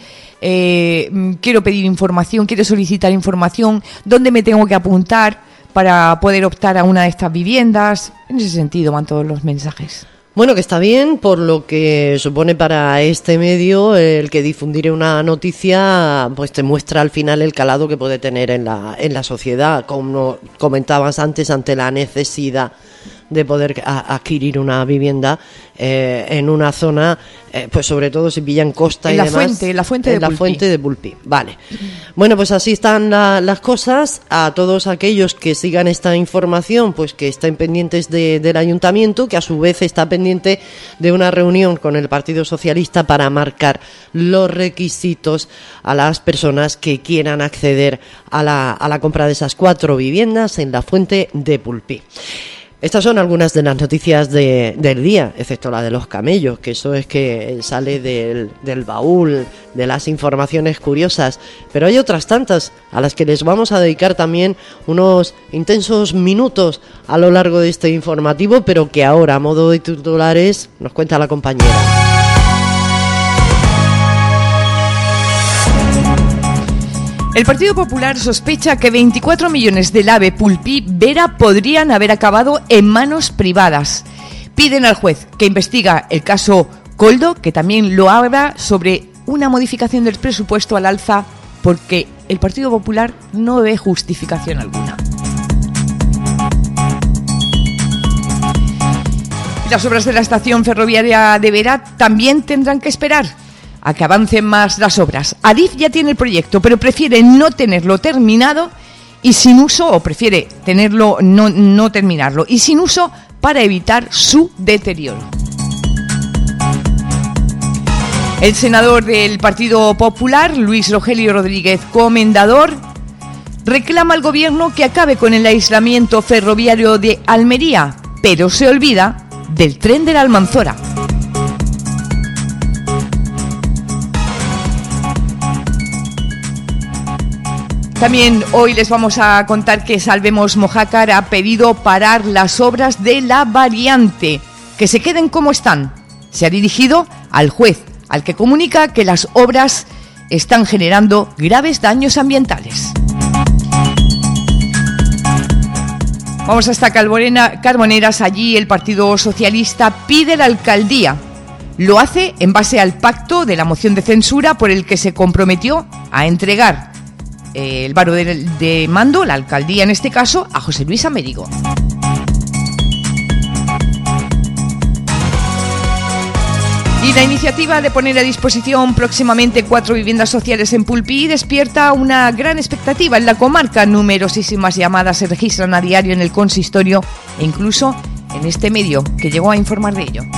Eh, quiero pedir información, quiero solicitar información. ¿Dónde me tengo que apuntar para poder optar a una de estas viviendas? En ese sentido van todos los mensajes. Bueno, que está bien, por lo que supone para este medio el que difundir una noticia pues te muestra al final el calado que puede tener en la, en la sociedad, como comentabas antes, ante la necesidad de poder a, adquirir una vivienda eh, en una zona, eh, pues sobre todo si pillan costa en y la demás. Fuente, en la fuente en de la Pulpí. fuente de Pulpí. Vale. Bueno, pues así están la, las cosas. A todos aquellos que sigan esta información, pues que estén pendientes de, del ayuntamiento, que a su vez está pendiente de una reunión con el Partido Socialista para marcar los requisitos a las personas que quieran acceder a la, a la compra de esas cuatro viviendas en la fuente de Pulpí. Estas son algunas de las noticias de, del día, excepto la de los camellos, que eso es que sale del, del baúl, de las informaciones curiosas. Pero hay otras tantas a las que les vamos a dedicar también unos intensos minutos a lo largo de este informativo, pero que ahora, a modo de titulares, nos cuenta la compañera. El Partido Popular sospecha que veinticuatro millones del AVE Pulpí Vera podrían haber acabado en manos privadas. Piden al juez que investiga el caso Coldo, que también lo abra, sobre una modificación del presupuesto al alza, porque el Partido Popular no ve justificación alguna. Las obras de la estación ferroviaria de Vera también tendrán que esperar a que avancen más las obras. Adif ya tiene el proyecto, pero prefiere no tenerlo terminado y sin uso, o prefiere tenerlo no, no terminarlo y sin uso para evitar su deterioro. El senador del Partido Popular, Luis Rogelio Rodríguez Comendador, reclama al gobierno que acabe con el aislamiento ferroviario de Almería, pero se olvida del tren de la Almanzora. También hoy les vamos a contar que Salvemos Mojácar ha pedido parar las obras de la variante, que se queden como están. Se ha dirigido al juez, al que comunica que las obras están generando graves daños ambientales. Vamos hasta Carborena, Carboneras. Allí el Partido Socialista pide la alcaldía. Lo hace en base al pacto de la moción de censura por el que se comprometió a entregar el varo de, de mando, la alcaldía en este caso, a José Luis Américo. Y la iniciativa de poner a disposición próximamente cuatro viviendas sociales en Pulpí despierta una gran expectativa en la comarca. Numerosísimas llamadas se registran a diario en el consistorio e incluso en este medio que llegó a informar de ello.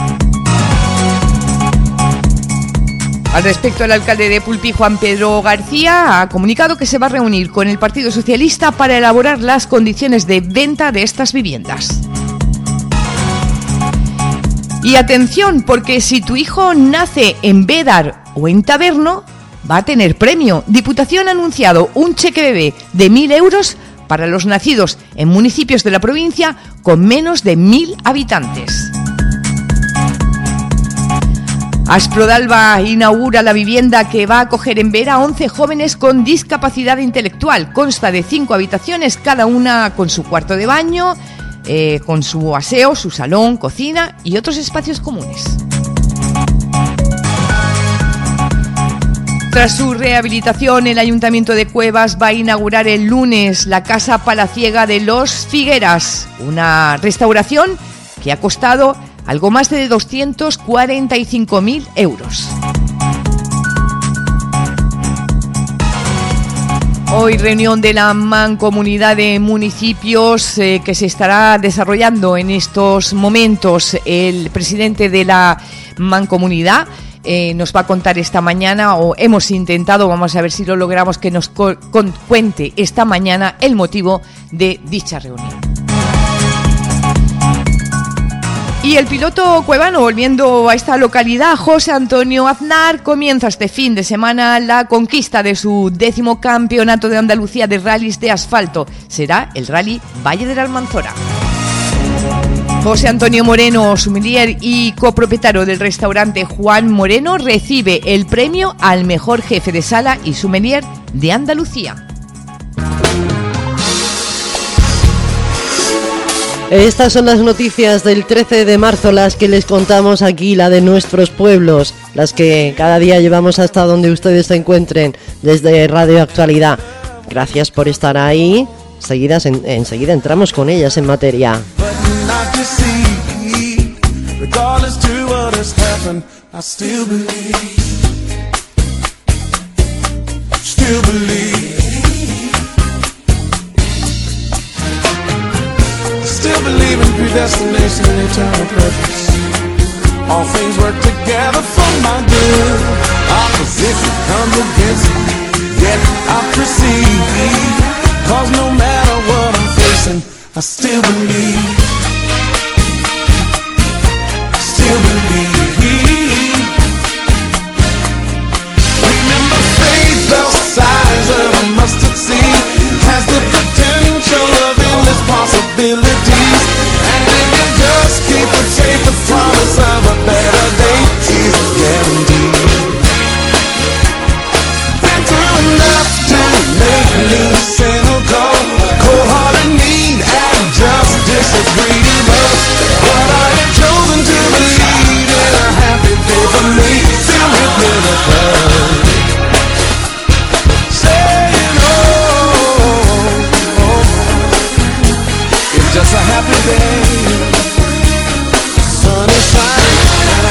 Al respecto, el alcalde de Pulpí, Juan Pedro García, ha comunicado que se va a reunir con el Partido Socialista para elaborar las condiciones de venta de estas viviendas. Y atención, porque si tu hijo nace en Bédar o en Taberno, va a tener premio. Diputación ha anunciado un cheque bebé de mil euros para los nacidos en municipios de la provincia con menos de mil habitantes. Asprodalba inaugura la vivienda que va a acoger en Vera a once jóvenes con discapacidad intelectual. Consta de cinco habitaciones, cada una con su cuarto de baño, eh, con su aseo, su salón, cocina y otros espacios comunes. Tras su rehabilitación, el Ayuntamiento de Cuevas va a inaugurar el lunes la Casa Palaciega de los Figueras, una restauración que ha costado algo más de doscientos cuarenta y cinco mil euros. Hoy reunión de la Mancomunidad de Municipios eh, que se estará desarrollando en estos momentos. El presidente de la Mancomunidad eh, nos va a contar esta mañana, o hemos intentado, vamos a ver si lo logramos, que nos co- con- cuente esta mañana el motivo de dicha reunión. Y el piloto cuevano, volviendo a esta localidad, José Antonio Aznar, comienza este fin de semana la conquista de su décimo campeonato de Andalucía de rallies de asfalto. Será el Rally Valle de la Almanzora. José Antonio Moreno, sommelier y copropietario del restaurante Juan Moreno, recibe el premio al mejor jefe de sala y sommelier de Andalucía. Estas son las noticias del trece de marzo, las que les contamos aquí, la de nuestros pueblos, las que cada día llevamos hasta donde ustedes se encuentren desde Radio Actualidad. Gracias por estar ahí. Seguidas en, enseguida entramos con ellas en materia. Still believe in predestination and eternal purpose. All things work together for my good. Opposition comes against me, yet I proceed. Cause no matter what I'm facing, I still believe. Still believe. Remember, faith the size of a mustard seed has the potential of endless possibilities. And if you just keep the faith, the promise of a better day is guaranteed. Been through enough to make me cynical, cold-hearted need and just disagree. But I have chosen to believe in a happy day for me, filled with miracles. Just a happy day, sun is shining.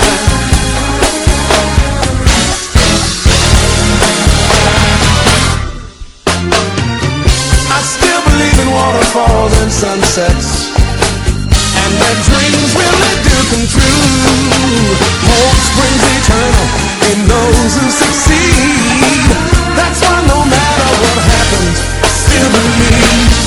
I still believe in waterfalls and sunsets, and that dreams really do come true. Hope springs eternal in those who succeed. That's why no matter what happens, I still believe.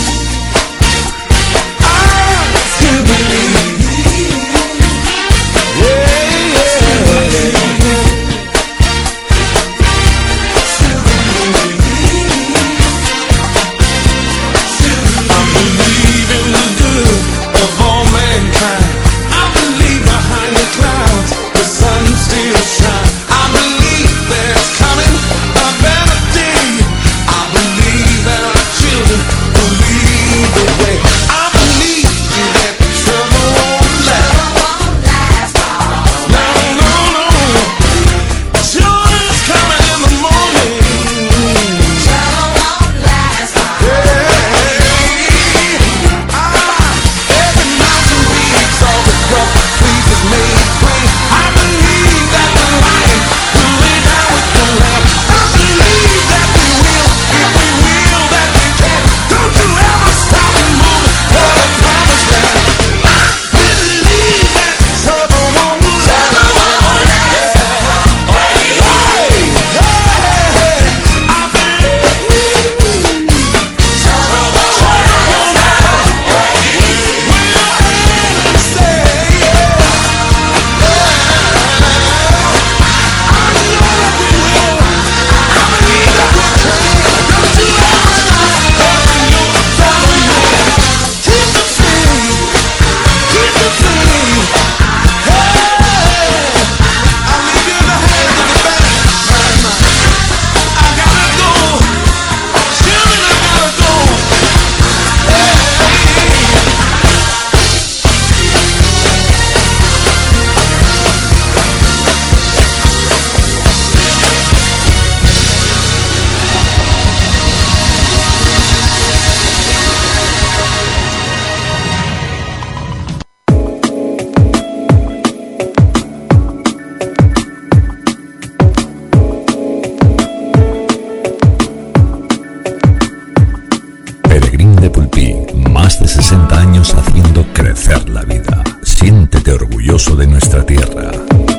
años haciendo crecer la vida. Siéntete orgulloso de nuestra tierra.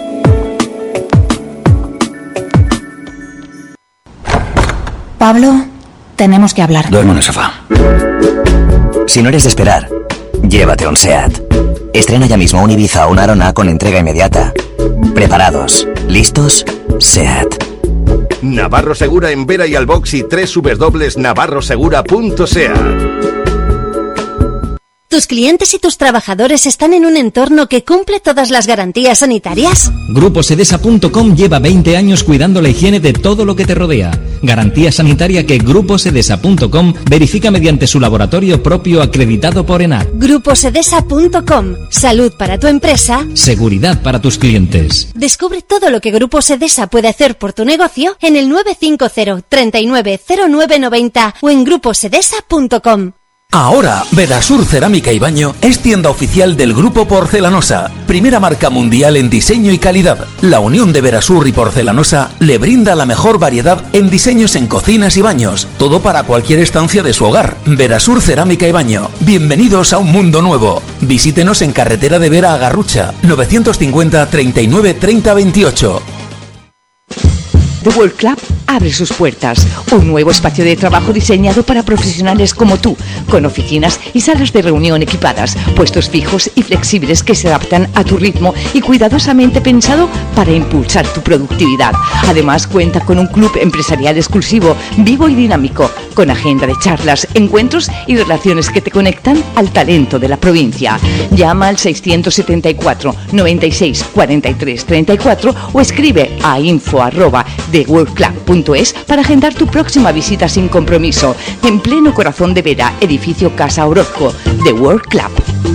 Pablo, tenemos que hablar. Duermo en el sofá. Si no eres de esperar, llévate un SEAT. Estrena ya mismo un Ibiza o una Arona con entrega inmediata. Preparados, listos, SEAT. Navarro Segura en Vera y Albox y doble u doble u doble u punto navarro segura punto seat. ¿Tus clientes y tus trabajadores están en un entorno que cumple todas las garantías sanitarias? Grupo Sedesa punto com lleva veinte años cuidando la higiene de todo lo que te rodea. Garantía sanitaria que Grupo Sedesa punto com verifica mediante su laboratorio propio acreditado por ENAC. Grupo Sedesa punto com. Salud para tu empresa. Seguridad para tus clientes. Descubre todo lo que Grupo Sedesa puede hacer por tu negocio en el nueve cinco cero, treinta y nueve, cero nueve noventa o en grupo sedesa punto com. Ahora, Verasur Cerámica y Baño es tienda oficial del Grupo Porcelanosa, primera marca mundial en diseño y calidad. La unión de Verasur y Porcelanosa le brinda la mejor variedad en diseños en cocinas y baños, todo para cualquier estancia de su hogar. Verasur Cerámica y Baño, bienvenidos a un mundo nuevo. Visítenos en Carretera de Vera a Garrucha, novecientos cincuenta, treinta y nueve, treinta, veintiocho. The World Club abre sus puertas, un nuevo espacio de trabajo diseñado para profesionales como tú, con oficinas y salas de reunión equipadas, puestos fijos y flexibles que se adaptan a tu ritmo y cuidadosamente pensado para impulsar tu productividad. Además cuenta con un club empresarial exclusivo, vivo y dinámico, con agenda de charlas, encuentros y relaciones que te conectan al talento de la provincia. Llama al seiscientos setenta y cuatro, noventa y seis, cuarenta y tres, treinta y cuatro o escribe a info arroba the world club punto es para agendar tu próxima visita sin compromiso. En pleno corazón de Vera, edificio Casa Orozco, The World Club.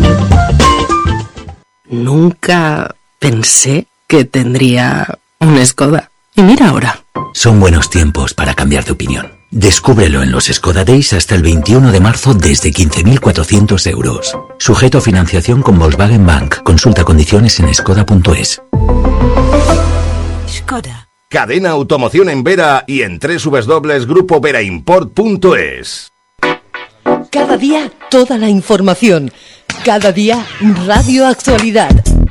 Nunca pensé que tendría un Skoda. Y mira ahora. Son buenos tiempos para cambiar de opinión. Descúbrelo en los Skoda Days hasta el veintiuno de marzo desde quince mil cuatrocientos euros. Sujeto a financiación con Volkswagen Bank. Consulta condiciones en skoda punto es. Skoda. Cadena Automoción en Vera y en doble u doble u doble u punto grupo vera import punto es. Cada día toda la información. Cada día Radio Actualidad.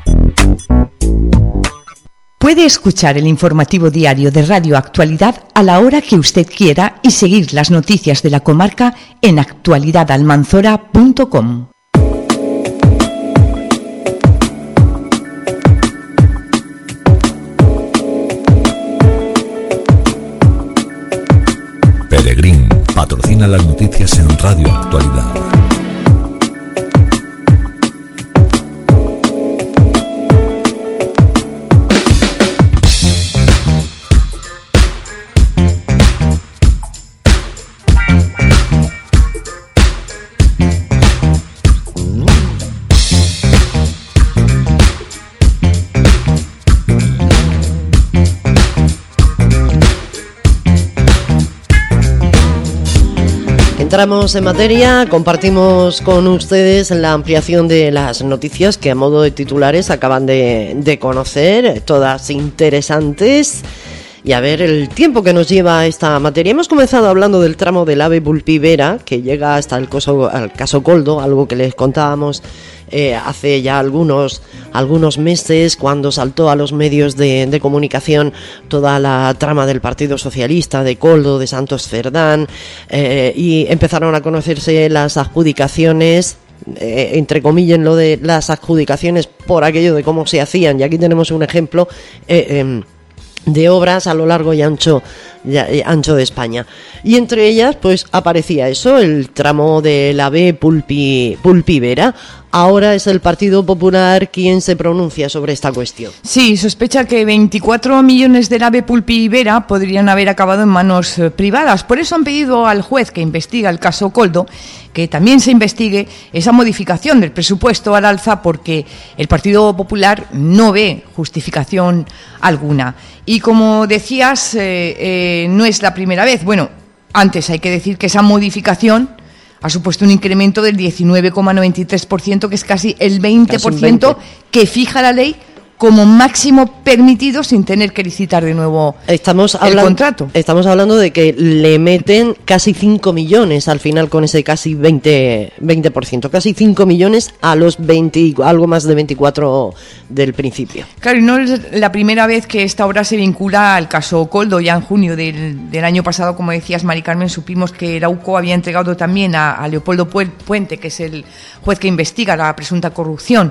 Puede escuchar el informativo diario de Radio Actualidad a la hora que usted quiera y seguir las noticias de la comarca en actualidad almanzora punto com. Peregrín patrocina las noticias en Radio Actualidad. Entramos en materia, compartimos con ustedes la ampliación de las noticias que a modo de titulares acaban de, de conocer, todas interesantes. Y a ver el tiempo que nos lleva esta materia. Hemos comenzado hablando del tramo del AVE Pulpí-Vera, que llega hasta el caso, al caso Coldo, algo que les contábamos eh, hace ya algunos, algunos meses, cuando saltó a los medios de, de comunicación toda la trama del Partido Socialista, de Coldo, de Santos Cerdán, eh, y empezaron a conocerse las adjudicaciones, eh, entre comillas lo de las adjudicaciones por aquello de cómo se hacían, y aquí tenemos un ejemplo eh, eh, de obras a lo largo y ancho, y ancho de España. Y entre ellas, pues aparecía eso, el tramo de la AVE Pulpi, Pulpí-Vera. Ahora es el Partido Popular quien se pronuncia sobre esta cuestión. Sí, sospecha que veinticuatro millones del AVE Pulpí-Vera podrían haber acabado en manos eh, privadas. Por eso han pedido al juez que investiga el caso Coldo que también se investigue esa modificación del presupuesto al alza, porque el Partido Popular no ve justificación alguna. Y como decías, eh, eh, no es la primera vez. Bueno, antes hay que decir que esa modificación ha supuesto un incremento del diecinueve coma noventa y tres por ciento, que es casi el veinte por ciento que fija la ley como máximo permitido sin tener que licitar de nuevo estamos el hablando, contrato. Estamos hablando de que le meten casi cinco millones al final con ese casi veinte por ciento, casi cinco millones a los veinte, algo más de veinticuatro del principio. Claro, y no es la primera vez que esta obra se vincula al caso Coldo. Ya en junio del, del año pasado, como decías, Mari Carmen, supimos que la U C O había entregado también a, a Leopoldo Puente, que es el juez que investiga la presunta corrupción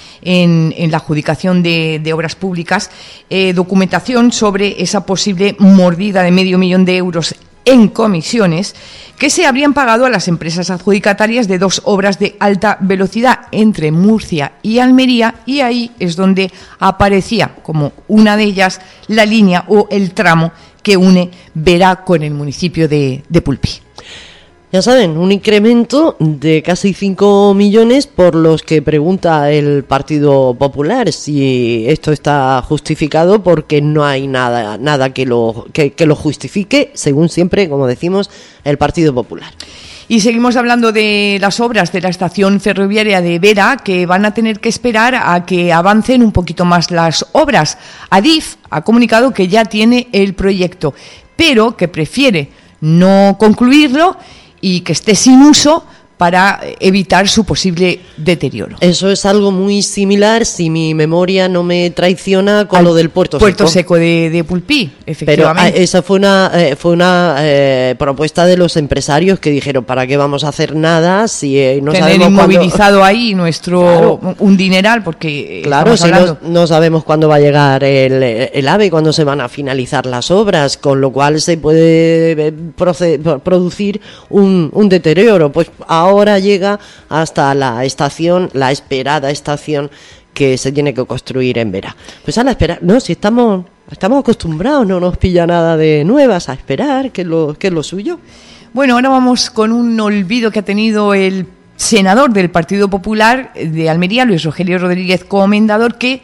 en, en la adjudicación de, de obras públicas, eh, documentación sobre esa posible mordida de medio millón de euros en comisiones que se habrían pagado a las empresas adjudicatarias de dos obras de alta velocidad entre Murcia y Almería, y ahí es donde aparecía como una de ellas la línea o el tramo que une Vera con el municipio de, de Pulpí. Ya saben, un incremento de casi cinco millones por los que pregunta el Partido Popular si esto está justificado, porque no hay nada nada que lo que, que lo justifique, según siempre, como decimos, el Partido Popular. Y seguimos hablando de las obras de la estación ferroviaria de Vera, que van a tener que esperar a que avancen un poquito más las obras. Adif ha comunicado que ya tiene el proyecto, pero que prefiere no concluirlo y que esté sin uso para evitar su posible deterioro. Eso es algo muy similar, si mi memoria no me traiciona, con Al lo del Puerto, Puerto Seco. Seco de, de Pulpí, efectivamente. Pero esa fue una eh, fue una eh, propuesta de los empresarios que dijeron, ¿para qué vamos a hacer nada si eh, no Tener sabemos inmovilizado cuándo... ahí nuestro Claro. un dineral, porque Claro, si hablando... no, no sabemos cuándo va a llegar el, el AVE, cuándo se van a finalizar las obras, con lo cual se puede proce- producir un, un deterioro. Pues ahora llega hasta la estación, la esperada estación que se tiene que construir en Vera. Pues a la espera, no, si estamos estamos acostumbrados, no nos pilla nada de nuevas, a esperar, que es lo, que es lo suyo. Bueno, ahora vamos con un olvido que ha tenido el senador del Partido Popular de Almería, Luis Rogelio Rodríguez Comendador, que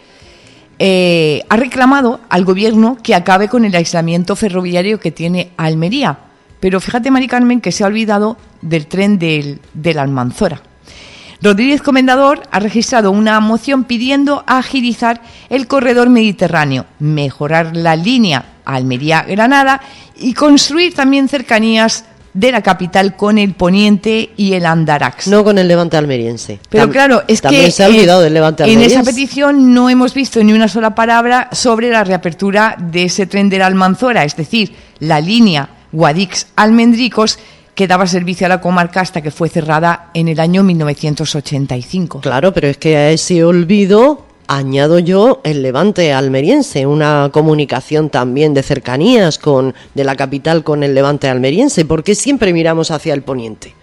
eh, ha reclamado al gobierno que acabe con el aislamiento ferroviario que tiene Almería. Pero fíjate, Mari Carmen, que se ha olvidado del tren del, del Almanzora. Rodríguez Comendador ha registrado una moción pidiendo agilizar el corredor mediterráneo, mejorar la línea Almería-Granada y construir también cercanías de la capital con el Poniente y el Andarax. No con el Levante almeriense. Pero Tam- claro, es también que se ha olvidado del Levante en almeriense. esa petición no hemos visto ni una sola palabra sobre la reapertura de ese tren del Almanzora, es decir, la línea Guadix-Almendricos, que daba servicio a la comarca hasta que fue cerrada en el año mil novecientos ochenta y cinco. Claro, pero es que a ese olvido añado yo el Levante almeriense, una comunicación también de cercanías con de la capital con el Levante almeriense. ¿Por qué siempre miramos hacia el poniente?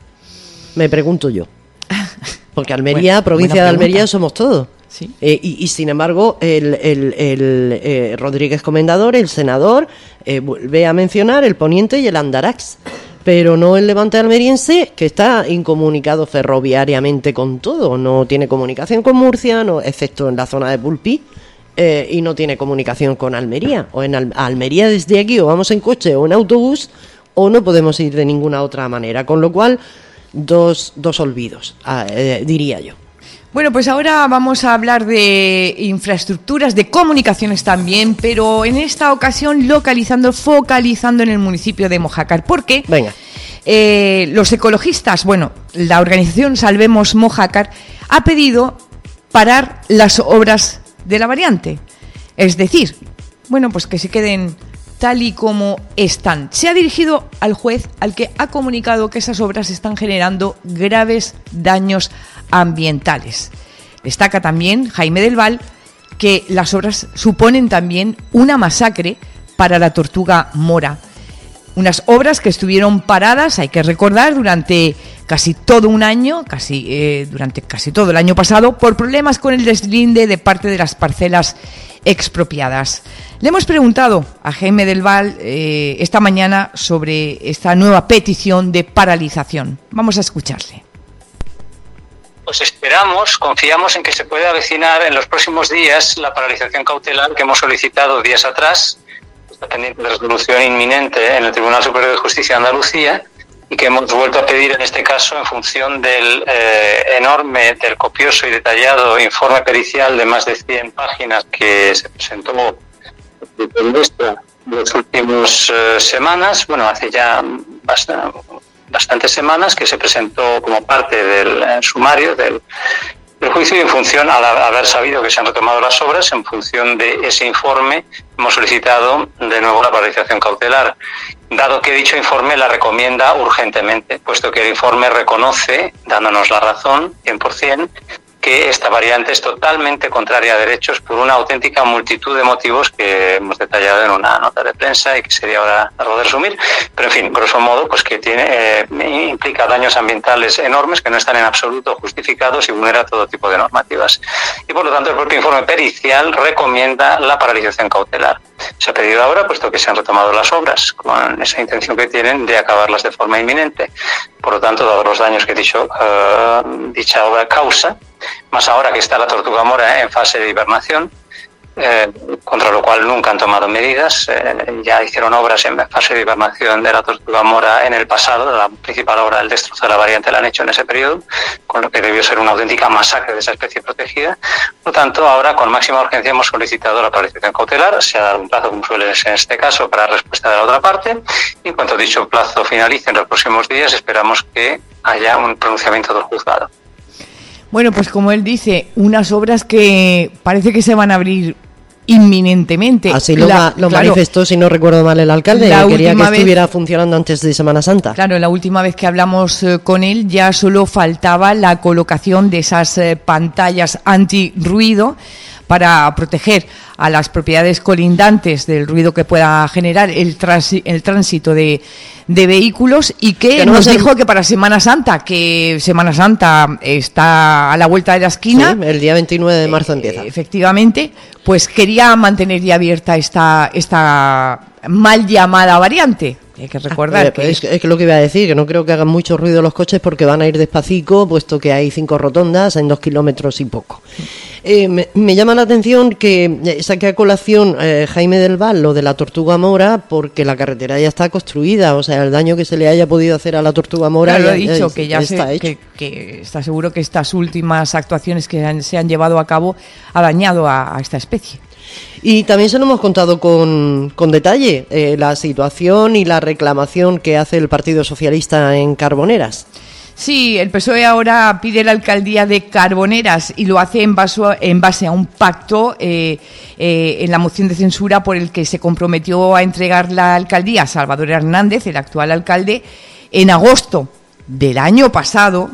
Me pregunto yo. Porque Almería, Bueno, provincia buena de Almería, pregunta. somos todos. Sí. Eh, y, y sin embargo, el, el, el eh, Rodríguez Comendador, el senador, eh, vuelve a mencionar el Poniente y el Andarax, pero no el Levante almeriense, que está incomunicado ferroviariamente con todo. No tiene comunicación con Murcia, no, excepto en la zona de Pulpí, eh, y no tiene comunicación con Almería. O en Al- Almería desde aquí o vamos en coche o en autobús, o no podemos ir de ninguna otra manera. Con lo cual, dos, dos olvidos, ah, eh, diría yo. Bueno, pues ahora vamos a hablar de infraestructuras, de comunicaciones también, pero en esta ocasión localizando, focalizando en el municipio de Mojácar. ¿Por qué? Venga. Eh, los ecologistas, bueno, la organización Salvemos Mojácar ha pedido parar las obras de la variante. Es decir, bueno, pues que se queden tal y como están. Se ha dirigido al juez, al que ha comunicado que esas obras están generando graves daños ambientales. Destaca también Jaime del Val que las obras suponen también una masacre para la tortuga mora. Unas obras que estuvieron paradas, hay que recordar, durante casi todo un año, casi eh, durante casi todo el año pasado, por problemas con el deslinde de parte de las parcelas expropiadas. Le hemos preguntado a Jaime del Val eh, esta mañana sobre esta nueva petición de paralización. Vamos a escucharle. Pues esperamos, confiamos en que se pueda avecinar en los próximos días la paralización cautelar que hemos solicitado días atrás, está pendiente de resolución inminente en el Tribunal Superior de Justicia de Andalucía, y que hemos vuelto a pedir en este caso en función del eh, enorme, del copioso y detallado informe pericial de más de cien páginas que se presentó en las últimas eh, semanas, bueno, hace ya bastante, bastantes semanas que se presentó como parte del eh, sumario del, del juicio, y en función, al haber sabido que se han retomado las obras, en función de ese informe hemos solicitado de nuevo la paralización cautelar, dado que dicho informe la recomienda urgentemente, puesto que el informe reconoce, dándonos la razón cien por ciento, que esta variante es totalmente contraria a derechos por una auténtica multitud de motivos que hemos detallado en una nota de prensa y que sería ahora largo de resumir, pero en fin, grosso modo, pues que tiene eh, implica daños ambientales enormes que no están en absoluto justificados y vulnera todo tipo de normativas. Y por lo tanto el propio informe pericial recomienda la paralización cautelar. Se ha pedido ahora, puesto que se han retomado las obras con esa intención que tienen de acabarlas de forma inminente. Por lo tanto, dados los daños que dicho, uh, dicha obra causa, más ahora que está la tortuga mora en fase de hibernación, eh, contra lo cual nunca han tomado medidas. Eh, ya hicieron obras en fase de hibernación de la tortuga mora en el pasado, la principal obra, el destrozo de la variante, la han hecho en ese periodo, con lo que debió ser una auténtica masacre de esa especie protegida. Por lo tanto, ahora con máxima urgencia hemos solicitado la paralización cautelar. Se ha dado un plazo, como suele ser en este caso, para respuesta de la otra parte. Y en cuanto dicho plazo finalice en los próximos días, esperamos que haya un pronunciamiento del juzgado. Bueno, pues como él dice, unas obras que parece que se van a abrir inminentemente. Así lo, la, lo claro, manifestó, si no recuerdo mal, el alcalde, que quería que estuviera vez, funcionando antes de Semana Santa. Claro, la última vez que hablamos eh, con él ya solo faltaba la colocación de esas eh, pantallas antirruido para proteger a las propiedades colindantes del ruido que pueda generar el, trans, el tránsito de, de vehículos, y que, que no nos dijo que para Semana Santa, que Semana Santa está a la vuelta de la esquina. Sí, el día veintinueve de marzo empieza. Eh, efectivamente, pues quería mantener ya abierta esta, esta mal llamada variante. Hay que recordar eh, que... Es, es lo que iba a decir, que no creo que hagan mucho ruido los coches porque van a ir despacito, puesto que hay cinco rotondas en dos kilómetros y poco. Eh, me, me llama la atención que saque a colación eh, Jaime del Val lo de la Tortuga Mora, porque la carretera ya está construida, o sea, el daño que se le haya podido hacer a la Tortuga Mora claro, ya, lo he dicho, ya, que ya está se, hecho. Que, que está seguro que estas últimas actuaciones que han, se han llevado a cabo ha dañado a, a esta especie. Y también se lo hemos contado con, con detalle, eh, la situación y la reclamación que hace el Partido Socialista en Carboneras. Sí, el P S O E ahora pide la alcaldía de Carboneras y lo hace en base, en base a un pacto eh, eh, en la moción de censura por el que se comprometió a entregar la alcaldía a Salvador Hernández, el actual alcalde, en agosto del año pasado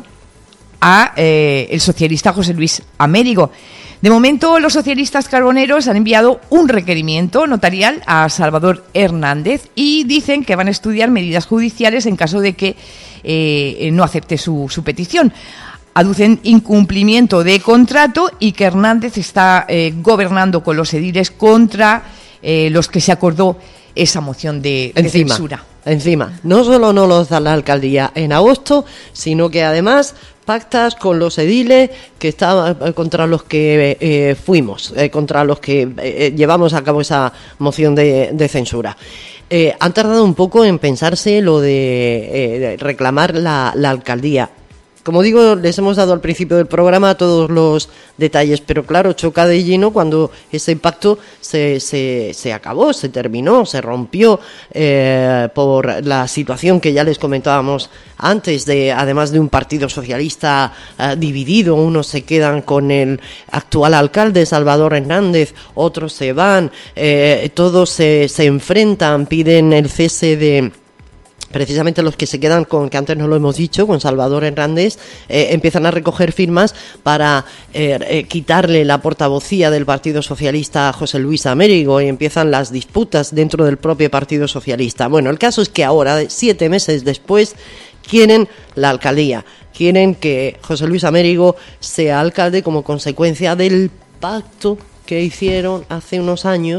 a eh, el socialista José Luis Amérigo. De momento, los socialistas carboneros han enviado un requerimiento notarial a Salvador Hernández y dicen que van a estudiar medidas judiciales en caso de que eh, no acepte su, su petición. Aducen incumplimiento de contrato y que Hernández está eh, gobernando con los ediles contra eh, los que se acordó esa moción de, de encima, censura. Encima, no solo no los da la alcaldía en agosto, sino que además pactas con los ediles que estaban contra los que eh, fuimos, eh, contra los que eh, llevamos a cabo esa moción de, de censura. Eh, han tardado un poco en pensarse lo de, eh, de reclamar la, la alcaldía. Como digo, les hemos dado al principio del programa todos los detalles, pero claro, choca de lleno cuando ese pacto se, se, se acabó, se terminó, se rompió eh, por la situación que ya les comentábamos antes, de además de un partido socialista eh, dividido. Unos se quedan con el actual alcalde, Salvador Hernández, otros se van, eh, todos se, se enfrentan, piden el cese de... Precisamente los que se quedan con, que antes no lo hemos dicho, con Salvador Hernández, eh, empiezan a recoger firmas para eh, eh, quitarle la portavocía del Partido Socialista a José Luis Amérigo, y empiezan las disputas dentro del propio Partido Socialista. Bueno, el caso es que ahora, siete meses después, quieren la alcaldía, quieren que José Luis Amérigo sea alcalde como consecuencia del pacto que hicieron hace unos años,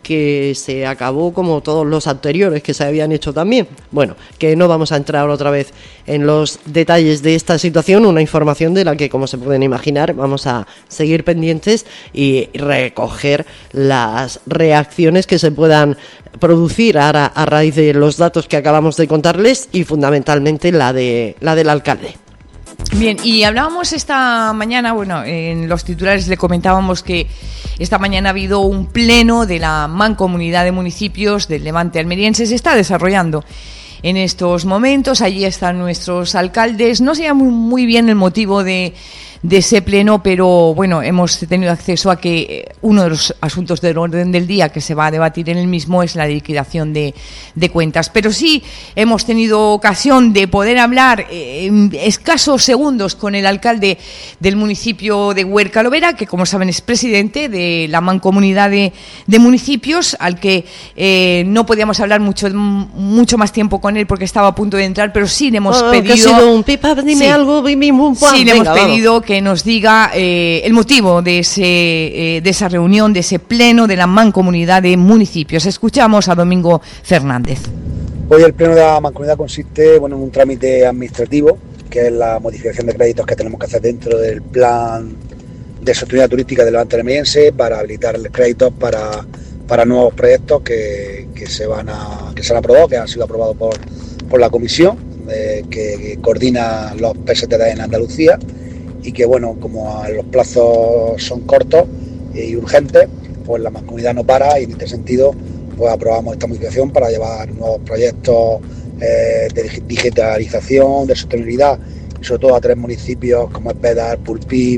que se acabó como todos los anteriores que se habían hecho también. Bueno, que no vamos a entrar otra vez en los detalles de esta situación, una información de la que, como se pueden imaginar, vamos a seguir pendientes y recoger las reacciones que se puedan producir ahora a raíz de los datos que acabamos de contarles y fundamentalmente la de la del alcalde. Bien, y hablábamos esta mañana, bueno, en los titulares le comentábamos que esta mañana ha habido un pleno de la Mancomunidad de Municipios del Levante almeriense, se está desarrollando en estos momentos, allí están nuestros alcaldes, no sé muy, muy bien el motivo de, de ese pleno, pero bueno, hemos tenido acceso a que uno de los asuntos del orden del día que se va a debatir en el mismo es la liquidación de, de cuentas. Pero sí hemos tenido ocasión de poder hablar eh, en escasos segundos con el alcalde del municipio de Huerca Lovera, que como saben es presidente de la Mancomunidad de, de Municipios, al que eh, no podíamos hablar mucho, mucho más tiempo con él porque estaba a punto de entrar, pero sí le hemos oh, pedido... Que ha sido un pipa, dime sí, algo, bim, bim, bum, sí, le venga, hemos pedido vamos. que nos diga eh, el motivo de ese eh, de esa reunión, de ese pleno de la Mancomunidad de Municipios. Escuchamos a Domingo Fernández. Hoy el pleno de la Mancomunidad consiste bueno, en un trámite administrativo, que es la modificación de créditos que tenemos que hacer dentro del plan de sostenibilidad turística del Levante almeriense para habilitar créditos para, para nuevos proyectos que, que se van a que se han aprobado, que han sido aprobados por, por la comisión eh, que, que coordina los P S T D en Andalucía, y que bueno, como los plazos son cortos y urgentes, pues la Mancomunidad no para, y en este sentido pues aprobamos esta modificación para llevar nuevos proyectos eh, de digitalización, de sostenibilidad, sobre todo a tres municipios como es Bédar, Pulpí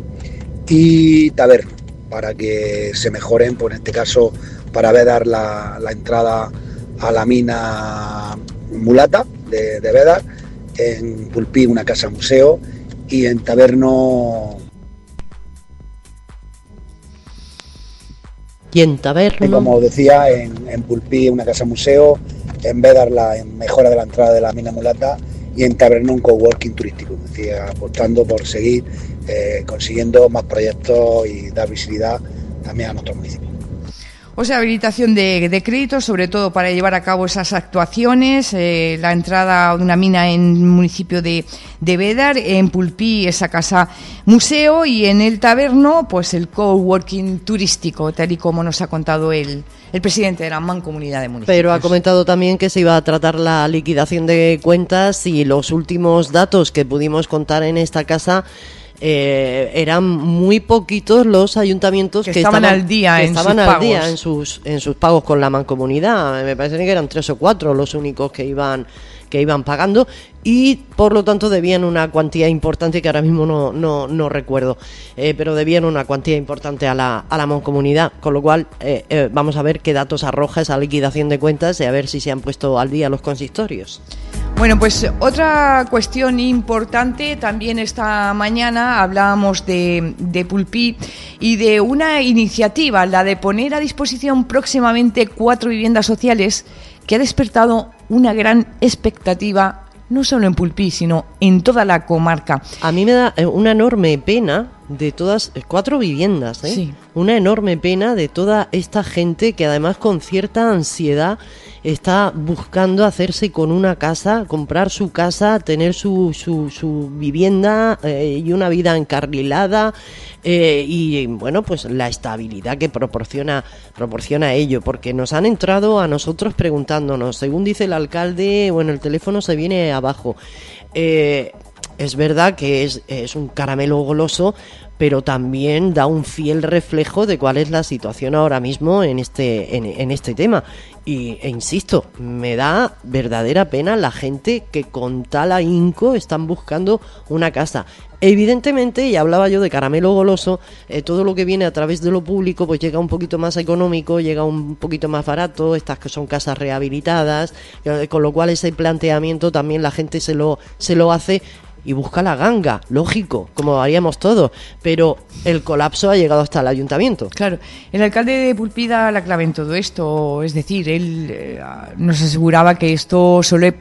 y Taberno, para que se mejoren, pues en este caso para Bédar la, la entrada a la mina mulata de, de Bédar, en Pulpí una casa museo y en Taberno y en Taberno, como decía, en, en Pulpí una casa museo, en Bédar la mejora de la entrada de la mina mulata y en Taberno un coworking turístico, es decir, apostando por seguir eh, consiguiendo más proyectos y dar visibilidad también a nuestros municipios. O sea, habilitación de, de créditos, sobre todo para llevar a cabo esas actuaciones, eh, la entrada de una mina en el municipio de, de Bédar, en Pulpí esa casa museo y en el Taberno pues el coworking turístico, tal y como nos ha contado el, el presidente de la Mancomunidad de Municipios. Pero ha comentado también que se iba a tratar la liquidación de cuentas y los últimos datos que pudimos contar en esta casa Eh, eran muy poquitos los ayuntamientos que, que estaban, estaban al día, que en, estaban sus al pagos. día en sus en sus pagos con la Mancomunidad. Me parece que eran tres o cuatro los únicos que iban que iban pagando y por lo tanto debían una cuantía importante que ahora mismo no no, no recuerdo, eh, pero debían una cuantía importante a la a la Mancomunidad, con lo cual eh, eh, vamos a ver qué datos arroja esa liquidación de cuentas y a ver si se han puesto al día los consistorios. Bueno, pues otra cuestión importante, también esta mañana hablábamos de, de Pulpí y de una iniciativa, la de poner a disposición próximamente cuatro viviendas sociales, que ha despertado una gran expectativa, no solo en Pulpí, sino en toda la comarca. A mí me da una enorme pena de todas, cuatro viviendas, ¿eh? Sí. Una enorme pena de toda esta gente que además con cierta ansiedad está buscando hacerse con una casa, comprar su casa, tener su, su, su vivienda eh, y una vida encarrilada eh, y bueno, pues la estabilidad que proporciona, proporciona ello, porque nos han entrado a nosotros preguntándonos, según dice el alcalde, bueno, el teléfono se viene abajo. Eh, es verdad que es, es un caramelo goloso, pero también da un fiel reflejo de cuál es la situación ahora mismo en este en, en este tema. Y, e insisto, me da verdadera pena la gente que con tal ahínco están buscando una casa. Evidentemente, y hablaba yo de caramelo goloso, eh, todo lo que viene a través de lo público pues llega un poquito más económico, llega un poquito más barato, estas que son casas rehabilitadas, eh, con lo cual ese planteamiento también la gente se lo, se lo hace y busca la ganga, lógico, como haríamos todos, pero el colapso ha llegado hasta el ayuntamiento. Claro, el alcalde de Pulpí da la clave en todo esto, es decir, él eh, nos aseguraba que esto suele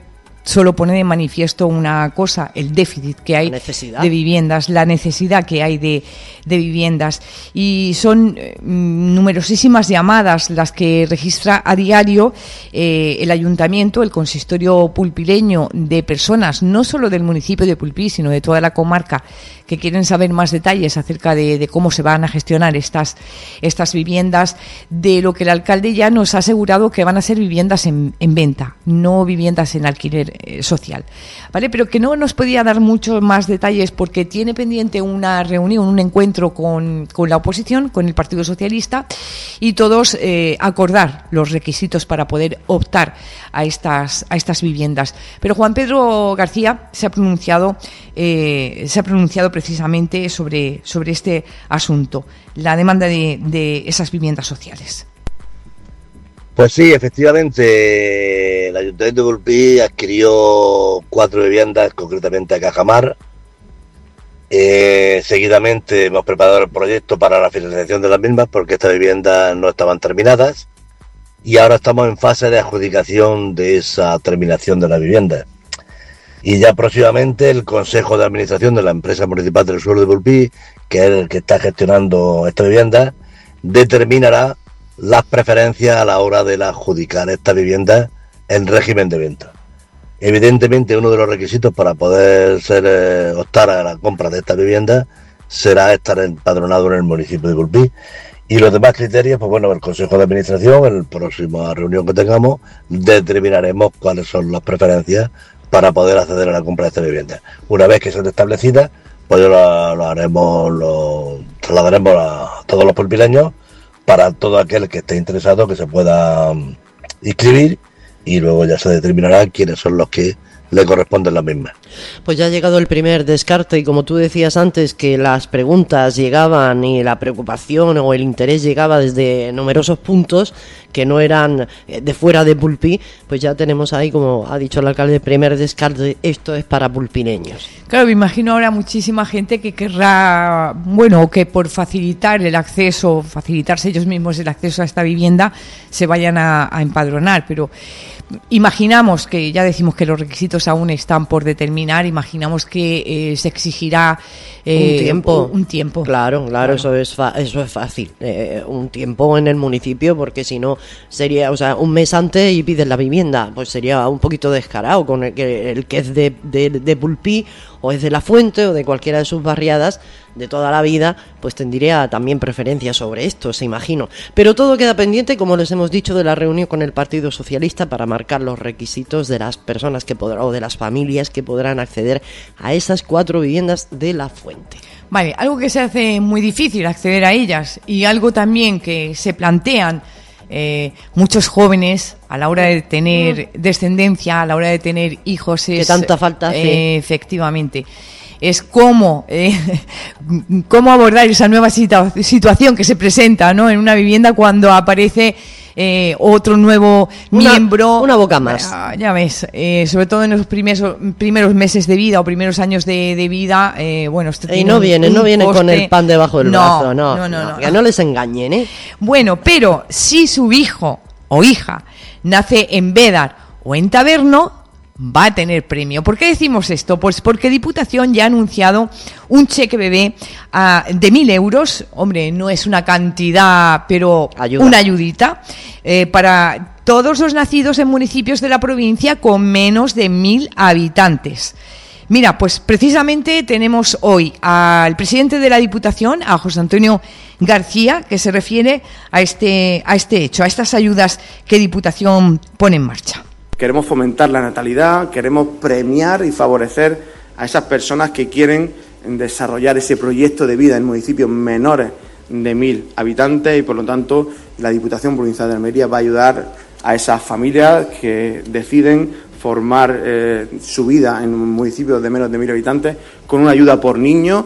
solo pone de manifiesto una cosa, el déficit que hay de viviendas, la necesidad que hay de, de viviendas. Y son eh, numerosísimas llamadas las que registra a diario eh, el ayuntamiento, el consistorio pulpileño, de personas, no solo del municipio de Pulpí, sino de toda la comarca, que quieren saber más detalles acerca de, de cómo se van a gestionar estas, estas viviendas, de lo que el alcalde ya nos ha asegurado que van a ser viviendas en, en venta, no viviendas en alquiler eh, social, ¿vale? Pero que no nos podía dar muchos más detalles porque tiene pendiente una reunión, un encuentro con, con la oposición, con el Partido Socialista, y todos eh, acordar los requisitos para poder optar a estas, a estas viviendas. Pero Juan Pedro García se ha pronunciado, eh, se ha pronunciado precisamente sobre, sobre este asunto, la demanda de, de esas viviendas sociales. Pues sí, efectivamente, el Ayuntamiento de Pulpí adquirió cuatro viviendas, concretamente a Cajamar. Eh, seguidamente hemos preparado el proyecto para la finalización de las mismas porque estas viviendas no estaban terminadas y ahora estamos en fase de adjudicación de esa terminación de la vivienda. Y ya próximamente el Consejo de Administración de la Empresa Municipal del Suelo de Pulpí, que es el que está gestionando esta vivienda, determinará las preferencias a la hora de adjudicar esta vivienda en régimen de venta. Evidentemente, uno de los requisitos para poder ser eh, optar a la compra de esta vivienda será estar empadronado en el municipio de Pulpí. Y los demás criterios, pues bueno, el Consejo de Administración, en la próxima reunión que tengamos, determinaremos cuáles son las preferencias para poder acceder a la compra de esta vivienda. Una vez que sean establecidas, pues lo, lo haremos, lo trasladaremos a todos los pulpileños para todo aquel que esté interesado que se pueda inscribir y luego ya se determinará quiénes son los que le corresponden las mismas. Pues ya ha llegado el primer descarte y como tú decías antes que las preguntas llegaban y la preocupación o el interés llegaba desde numerosos puntos que no eran de fuera de Pulpí, pues ya tenemos ahí, como ha dicho el alcalde, el primer descarte, esto es para pulpineños. Claro, me imagino ahora muchísima gente que querrá, bueno, que por facilitar el acceso, facilitarse ellos mismos el acceso a esta vivienda, se vayan a, a empadronar, pero imaginamos que, ya decimos que los requisitos aún están por determinar, imaginamos que eh, se exigirá eh, un tiempo. Un tiempo. Claro, claro, claro. Eso es fa- eso es fácil. Eh, un tiempo en el municipio, porque si no sería, o sea, un mes antes y pides la vivienda, pues sería un poquito descarado con el que, el que es de, de, de Pulpí o es de La Fuente o de cualquiera de sus barriadas de toda la vida, pues tendría también preferencia sobre esto, se imagino. Pero todo queda pendiente, como les hemos dicho, de la reunión con el Partido Socialista para marcar los requisitos de las personas que podrán, o de las familias que podrán acceder a esas cuatro viviendas de La Fuente. Vale, algo que se hace muy difícil acceder a ellas y algo también que se plantean eh, muchos jóvenes a la hora de tener descendencia, a la hora de tener hijos, es, que tanta falta hace. Eh, efectivamente. Es cómo, eh, cómo abordar esa nueva situa- situación que se presenta, ¿no?, en una vivienda cuando aparece eh, otro nuevo una, miembro. Una boca más. Ah, ya ves, eh, sobre todo en los primeros, primeros meses de vida o primeros años de, de vida, eh, bueno, esto y no vienen, no vienen con el pan debajo del no, brazo, no, no, no, no, no, que no les engañen, ¿eh? Bueno, pero si su hijo o hija nace en Bédar o en Taberno, va a tener premio. ¿Por qué decimos esto? Pues porque Diputación ya ha anunciado un cheque bebé uh, de mil euros. Hombre, no es una cantidad, pero Ayuda. una ayudita eh, para todos los nacidos en municipios de la provincia con menos de mil habitantes. Mira, pues precisamente tenemos hoy al presidente de la Diputación, a José Antonio García, que se refiere a este, a este hecho, a estas ayudas que Diputación pone en marcha. Queremos fomentar la natalidad, queremos premiar y favorecer a esas personas que quieren desarrollar ese proyecto de vida en municipios menores de mil habitantes y, por lo tanto, la Diputación Provincial de Almería va a ayudar a esas familias que deciden formar eh, su vida en municipios de menos de mil habitantes con una ayuda por niño,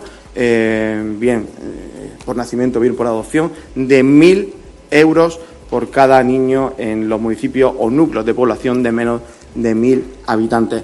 eh, bien eh, por nacimiento, bien por adopción, de mil euros por cada niño en los municipios o núcleos de población de menos de mil habitantes.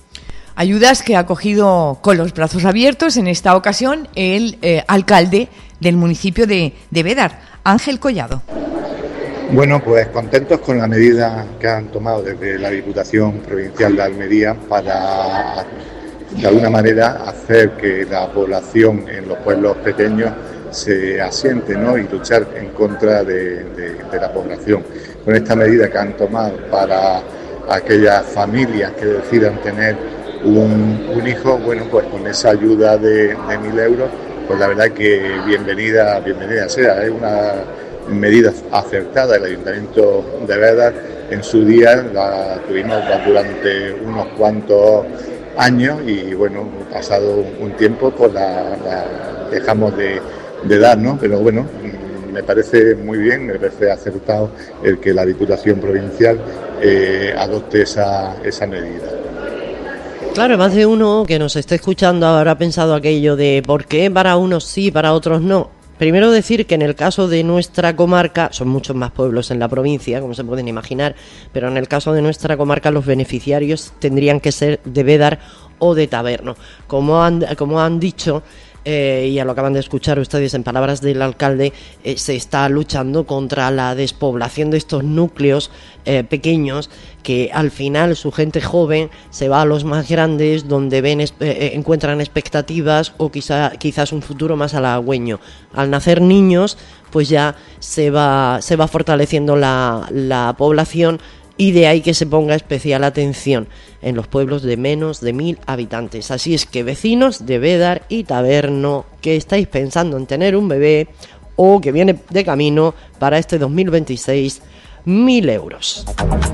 Ayudas que ha acogido con los brazos abiertos en esta ocasión el eh, alcalde del municipio de, de Bédar, Ángel Collado. Bueno, pues contentos con la medida que han tomado desde la Diputación Provincial de Almería para, de alguna manera, hacer que la población en los pueblos pequeños se asiente, ¿no?, y luchar en contra de, de, de la población. Con esta medida que han tomado para aquellas familias que decidan tener un, un hijo, bueno, pues con esa ayuda de, de mil euros, pues la verdad que bienvenida, bienvenida sea, es una medida acertada. El Ayuntamiento de Bédar en su día la tuvimos durante unos cuantos años y bueno, pasado un tiempo pues la, la dejamos de, de dar, ¿no? Pero bueno, me parece muy bien, me parece acertado el que la Diputación Provincial eh, adopte esa, esa medida. Claro, más de uno que nos esté escuchando habrá pensado aquello de ¿por qué para unos sí, para otros no? Primero decir que en el caso de nuestra comarca, son muchos más pueblos en la provincia, como se pueden imaginar, pero en el caso de nuestra comarca los beneficiarios tendrían que ser de Bédar o de Taberno. Como han, como han dicho, eh, ya lo acaban de escuchar ustedes en palabras del alcalde, eh, se está luchando contra la despoblación de estos núcleos eh, pequeños, que al final su gente joven se va a los más grandes, donde ven eh, encuentran expectativas o quizá, quizás un futuro más halagüeño. Al nacer niños, pues ya se va, se va fortaleciendo la, la población, y de ahí que se ponga especial atención en los pueblos de menos de mil habitantes. Así es que, vecinos de Bédar y Taberno, que estáis pensando en tener un bebé o que viene de camino para este dos mil veintiséis, mil euros.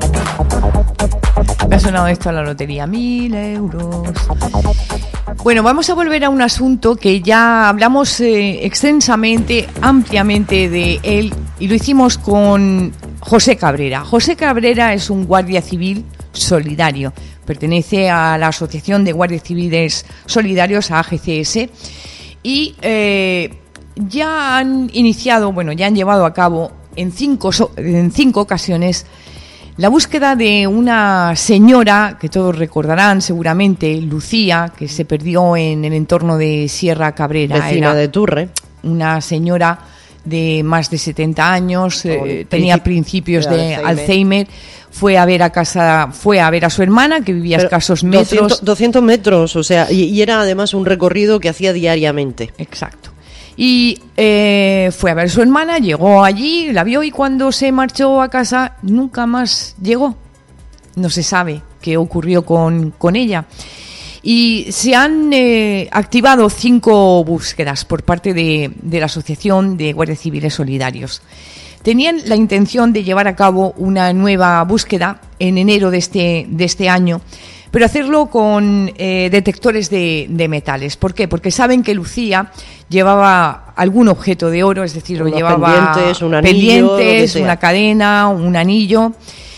Me ha sonado esto a la lotería, mil euros. Bueno, vamos a volver a un asunto que ya hablamos eh, extensamente, ampliamente de él, y lo hicimos con José Cabrera. José Cabrera es un guardia civil solidario, pertenece a la Asociación de Guardias Civiles Solidarios, a A G C S, y eh, ya han iniciado, bueno, ya han llevado a cabo en cinco, en cinco ocasiones la búsqueda de una señora que todos recordarán seguramente, Lucía, que se perdió en el entorno de Sierra Cabrera. Vecina Era de Turre. Una señora de más de setenta años, eh, tenía principios de, de Alzheimer. Alzheimer. Fue a ver a casa, fue a ver a su hermana que vivía a escasos metros. doscientos, doscientos metros, o sea, y, y era además un recorrido que hacía diariamente. Exacto. Y eh, fue a ver a su hermana, llegó allí, la vio y cuando se marchó a casa nunca más llegó. No se sabe qué ocurrió con, con ella. Y se han eh, activado cinco búsquedas por parte de, de la Asociación de Guardias Civiles Solidarios. Tenían la intención de llevar a cabo una nueva búsqueda en enero de este, de este año, pero hacerlo con eh, detectores de, de metales. ¿Por qué? Porque saben que Lucía llevaba algún objeto de oro, es decir, lo llevaba pendientes, un anillo, pendientes, una cadena, un anillo.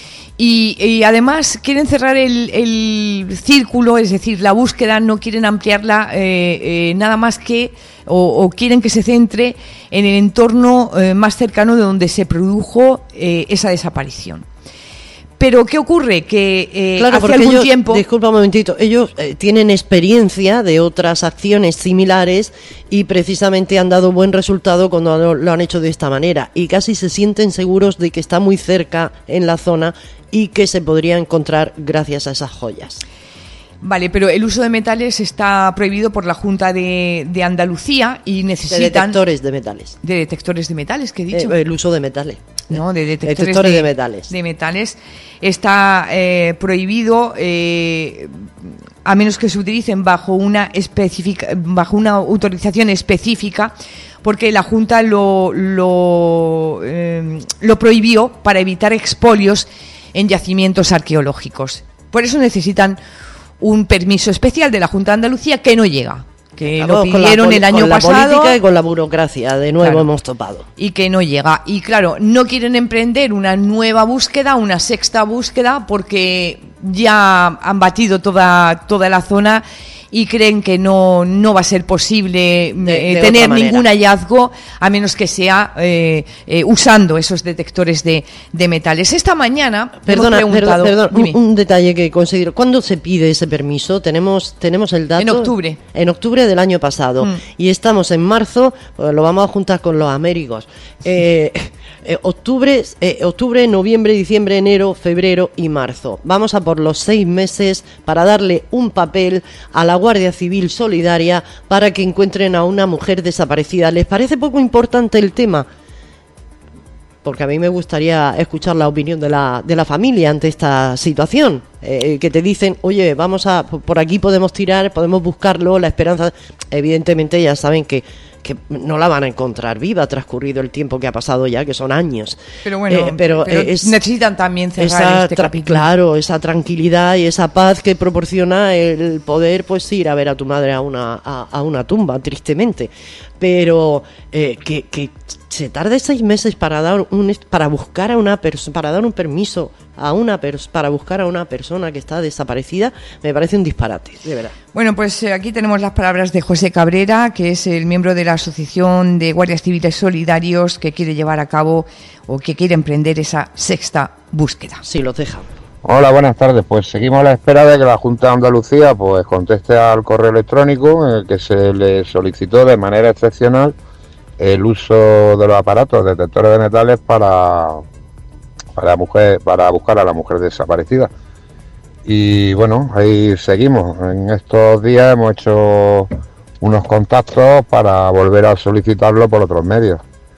Y, y además quieren cerrar el, el círculo, es decir, la búsqueda no quieren ampliarla eh, eh, nada más que, o, o quieren que se centre en el entorno eh, más cercano de donde se produjo eh, esa desaparición. Pero ¿qué ocurre? Que eh, claro, hace algún ellos, tiempo... Disculpa un momentito, ellos eh, tienen experiencia de otras acciones similares y precisamente han dado buen resultado cuando lo, lo han hecho de esta manera, y casi se sienten seguros de que está muy cerca en la zona y que se podría encontrar gracias a esas joyas. Vale, pero el uso de metales está prohibido por la Junta de, de Andalucía y necesitan... De detectores de metales. De detectores de metales, ¿qué he dicho? Eh, el uso de metales. No, de detectores, detectores de, de metales. De metales está eh, prohibido eh, a menos que se utilicen bajo una específica, bajo una autorización específica, porque la Junta lo, lo, eh, lo prohibió para evitar expolios en yacimientos arqueológicos. Por eso necesitan un permiso especial de la Junta de Andalucía que no llega, que Acabamos lo pidieron con la, el año con la pasado política y con la burocracia, de nuevo, claro, hemos topado. Y que no llega. Y claro, no quieren emprender una nueva búsqueda, una sexta búsqueda, porque ya han batido toda, toda la zona y creen que no, no va a ser posible de, eh, de tener ningún hallazgo a menos que sea eh, eh, usando esos detectores de, de metales. Esta mañana perdona, hemos preguntado, perdón, perdón, un, un detalle que considero. ¿Cuándo se pide ese permiso? Tenemos tenemos el dato. En octubre. En octubre del año pasado. Mm. Y estamos en marzo, pues lo vamos a juntar con los américos. Eh, Eh, octubre, eh, octubre, noviembre, diciembre, enero, febrero y marzo. Vamos a por los seis meses para darle un papel a la Guardia Civil Solidaria para que encuentren a una mujer desaparecida. ¿Les parece poco importante el tema? Porque a mí me gustaría escuchar la opinión de la, de la familia ante esta situación, eh, que te dicen, oye, vamos a, por aquí podemos tirar, podemos buscarlo, la esperanza. Evidentemente ya saben que, que no la van a encontrar viva, transcurrido el tiempo que ha pasado ya, que son años. Pero bueno, eh, pero, pero es, necesitan también cerrar esa este tra- capítulo. Claro, esa tranquilidad y esa paz que proporciona el poder, pues ir a ver a tu madre a una, a, a una tumba, tristemente. Pero eh, que, que se tarde seis meses para dar un para buscar a una persona, para dar un permiso a una pers- para buscar a una persona que está desaparecida, me parece un disparate, de verdad. Bueno, pues eh, aquí tenemos las palabras de José Cabrera, que es el miembro de la Asociación de Guardias Civiles Solidarios, que quiere llevar a cabo o que quiere emprender esa sexta búsqueda. Sí, los deja. Hola, buenas tardes. Pues seguimos a la espera de que la Junta de Andalucía pues conteste al correo electrónico en el que se le solicitó de manera excepcional el uso de los aparatos detectores de metales para para mujer para buscar a la mujer desaparecida. Y bueno, ahí seguimos. En estos días hemos hecho unos contactos para volver a solicitarlo por otros medios.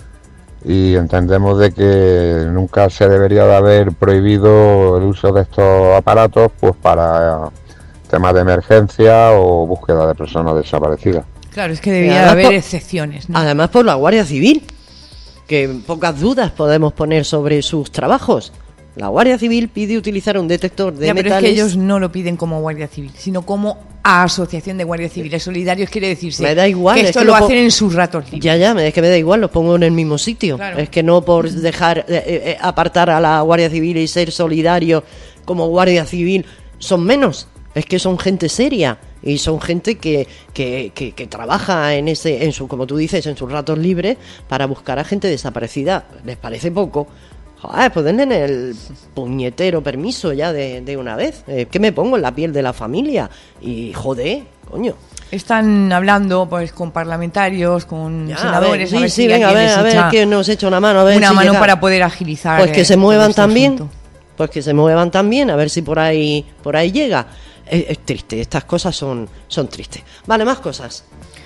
Y entendemos de que nunca se debería de haber prohibido el uso de estos aparatos pues para temas de emergencia o búsqueda de personas desaparecidas. Claro, es que debería Además, haber por- excepciones, ¿no? Además por la Guardia Civil, que pocas dudas podemos poner sobre sus trabajos. La Guardia Civil pide utilizar un detector de Ya, pero metales. es que ellos no lo piden como Guardia Civil, sino como Asociación de Guardias Civiles Solidarios, quiere decirse Me da igual, que es esto que lo, lo po- hacen en sus ratos libres. Ya, ya, es que me da igual, los pongo en el mismo sitio. Claro. Es que no por dejar, eh, eh, apartar a la Guardia Civil y ser solidario como Guardia Civil son menos. Es que son gente seria y son gente que, que, que, que trabaja en ese, en su, como tú dices, en sus ratos libres para buscar a gente desaparecida. ¿Les parece poco? Joder, pues denle el puñetero permiso ya de, de una vez. Eh, que me pongo en la piel de la familia y joder, coño. Están hablando pues con parlamentarios, con Ya, senadores, a ver, a ver sí, si sí, venga, a alguien ver, les a ver echa quién nos echa una mano, a ver una si mano llega. para poder agilizar. Pues que eh, se todo muevan este también, asunto. pues que se muevan también, a ver si por ahí por ahí llega. Es, es triste, estas cosas son, son tristes. Vale, más cosas.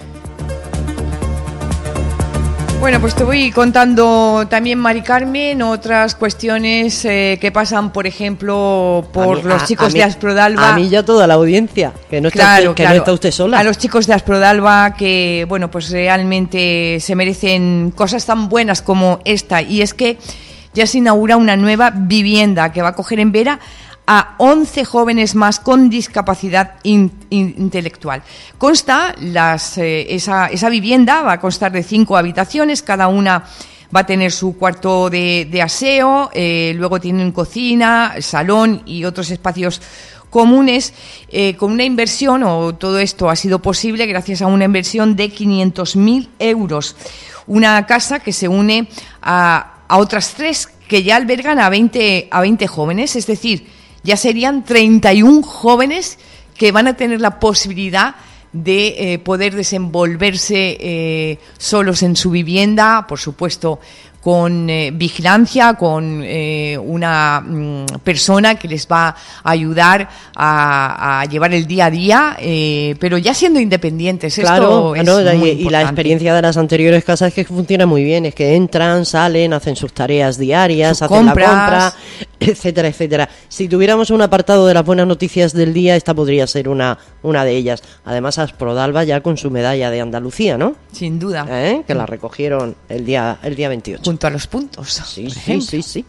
Bueno, pues te voy contando también, Mari Carmen, otras cuestiones eh, que pasan, por ejemplo, por A mí- los a- chicos a mí- de Asprodalba. A mí ya toda la audiencia, que no está, Claro, usted, que claro. no está usted sola. A los chicos de Asprodalba que, bueno, pues realmente se merecen cosas tan buenas como esta. Y es que ya se inaugura una nueva vivienda que va a coger en Vera a once jóvenes más con discapacidad in- in- intelectual. Consta, las, eh, esa, esa vivienda va a constar de cinco habitaciones, cada una va a tener su cuarto de, de aseo, eh, luego tienen cocina, salón y otros espacios comunes, eh, con una inversión, o todo esto ha sido posible gracias a una inversión de quinientos mil euros. Una casa que se une a, a otras tres que ya albergan a veinte, a veinte jóvenes, es decir, ya serían treinta y uno jóvenes que van a tener la posibilidad de eh, poder desenvolverse eh, solos en su vivienda, por supuesto con eh, vigilancia, con eh, una mm, persona que les va a ayudar a, a llevar el día a día, eh, pero ya siendo independientes. Claro, Esto es no, muy y, y la importante. experiencia de las anteriores casas es que funciona muy bien, es que entran, salen, hacen sus tareas diarias, Sus hacen compras. la compra, etcétera, etcétera. Si tuviéramos un apartado de las buenas noticias del día, esta podría ser una, una de ellas. Además, Asprodalba ya con su medalla de Andalucía, ¿no? Sin duda. ¿Eh? Que la recogieron el día, el día veintiocho. Junto a los puntos. Sí, por sí, ejemplo. sí, sí.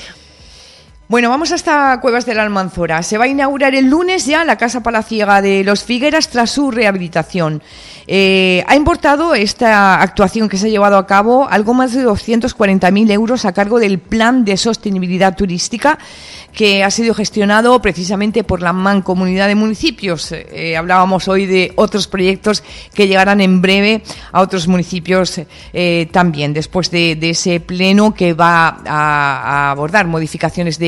Bueno, vamos hasta Cuevas de la Almanzora. Se va a inaugurar el lunes ya la Casa Palaciega de Los Figueras tras su rehabilitación. Eh, ha importado esta actuación que se ha llevado a cabo algo más de doscientos cuarenta mil euros a cargo del Plan de Sostenibilidad Turística que ha sido gestionado precisamente por la Mancomunidad de Municipios. Eh, hablábamos hoy de otros proyectos que llegarán en breve a otros municipios eh, también, después de, de ese pleno que va a, a abordar modificaciones de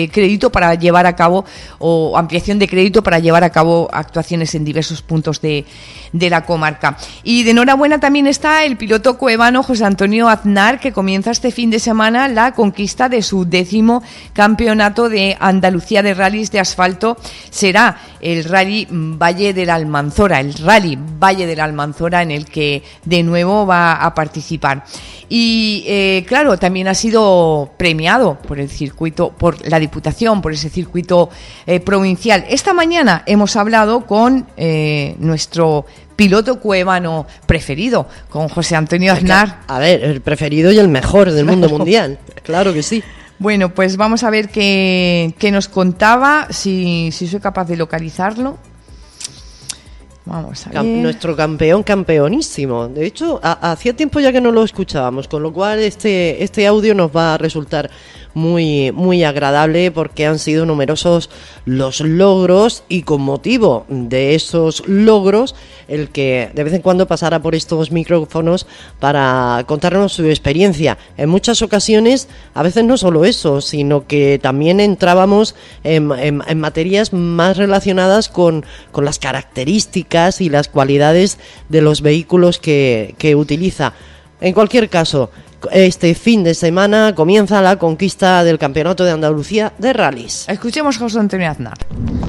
eh, crédito para llevar a cabo, o ampliación de crédito para llevar a cabo actuaciones en diversos puntos de, de la comarca. Y de enhorabuena también está el piloto cuevano José Antonio Aznar, que comienza este fin de semana la conquista de su décimo campeonato de Andalucía de rallies de asfalto. Será el Rally Valle de la Almanzora, el Rally Valle de la Almanzora, en el que de nuevo va a participar. Y eh, claro, también ha sido premiado por el circuito, por la Diputación, por ese circuito eh, provincial. Esta mañana hemos hablado con eh, nuestro piloto cuevano preferido, con José Antonio Aznar. A ver, el preferido y el mejor del mundo mundial, claro que sí. Bueno, pues vamos a ver qué, qué nos contaba, si, si soy capaz de localizarlo. Vamos a ver. Cam- nuestro campeón, campeonísimo. De hecho, a- hacía tiempo ya que no lo escuchábamos, con lo cual este, este audio nos va a resultar muy, muy agradable, porque han sido numerosos los logros, y con motivo de esos logros, el que de vez en cuando pasara por estos micrófonos para contarnos su experiencia. En muchas ocasiones, a veces no solo eso, sino que también entrábamos en, en, en materias más relacionadas con, con las características y las cualidades de los vehículos que, que utiliza. En cualquier caso, este fin de semana comienza la conquista del Campeonato de Andalucía de rallies. Escuchemos a José Antonio Aznar.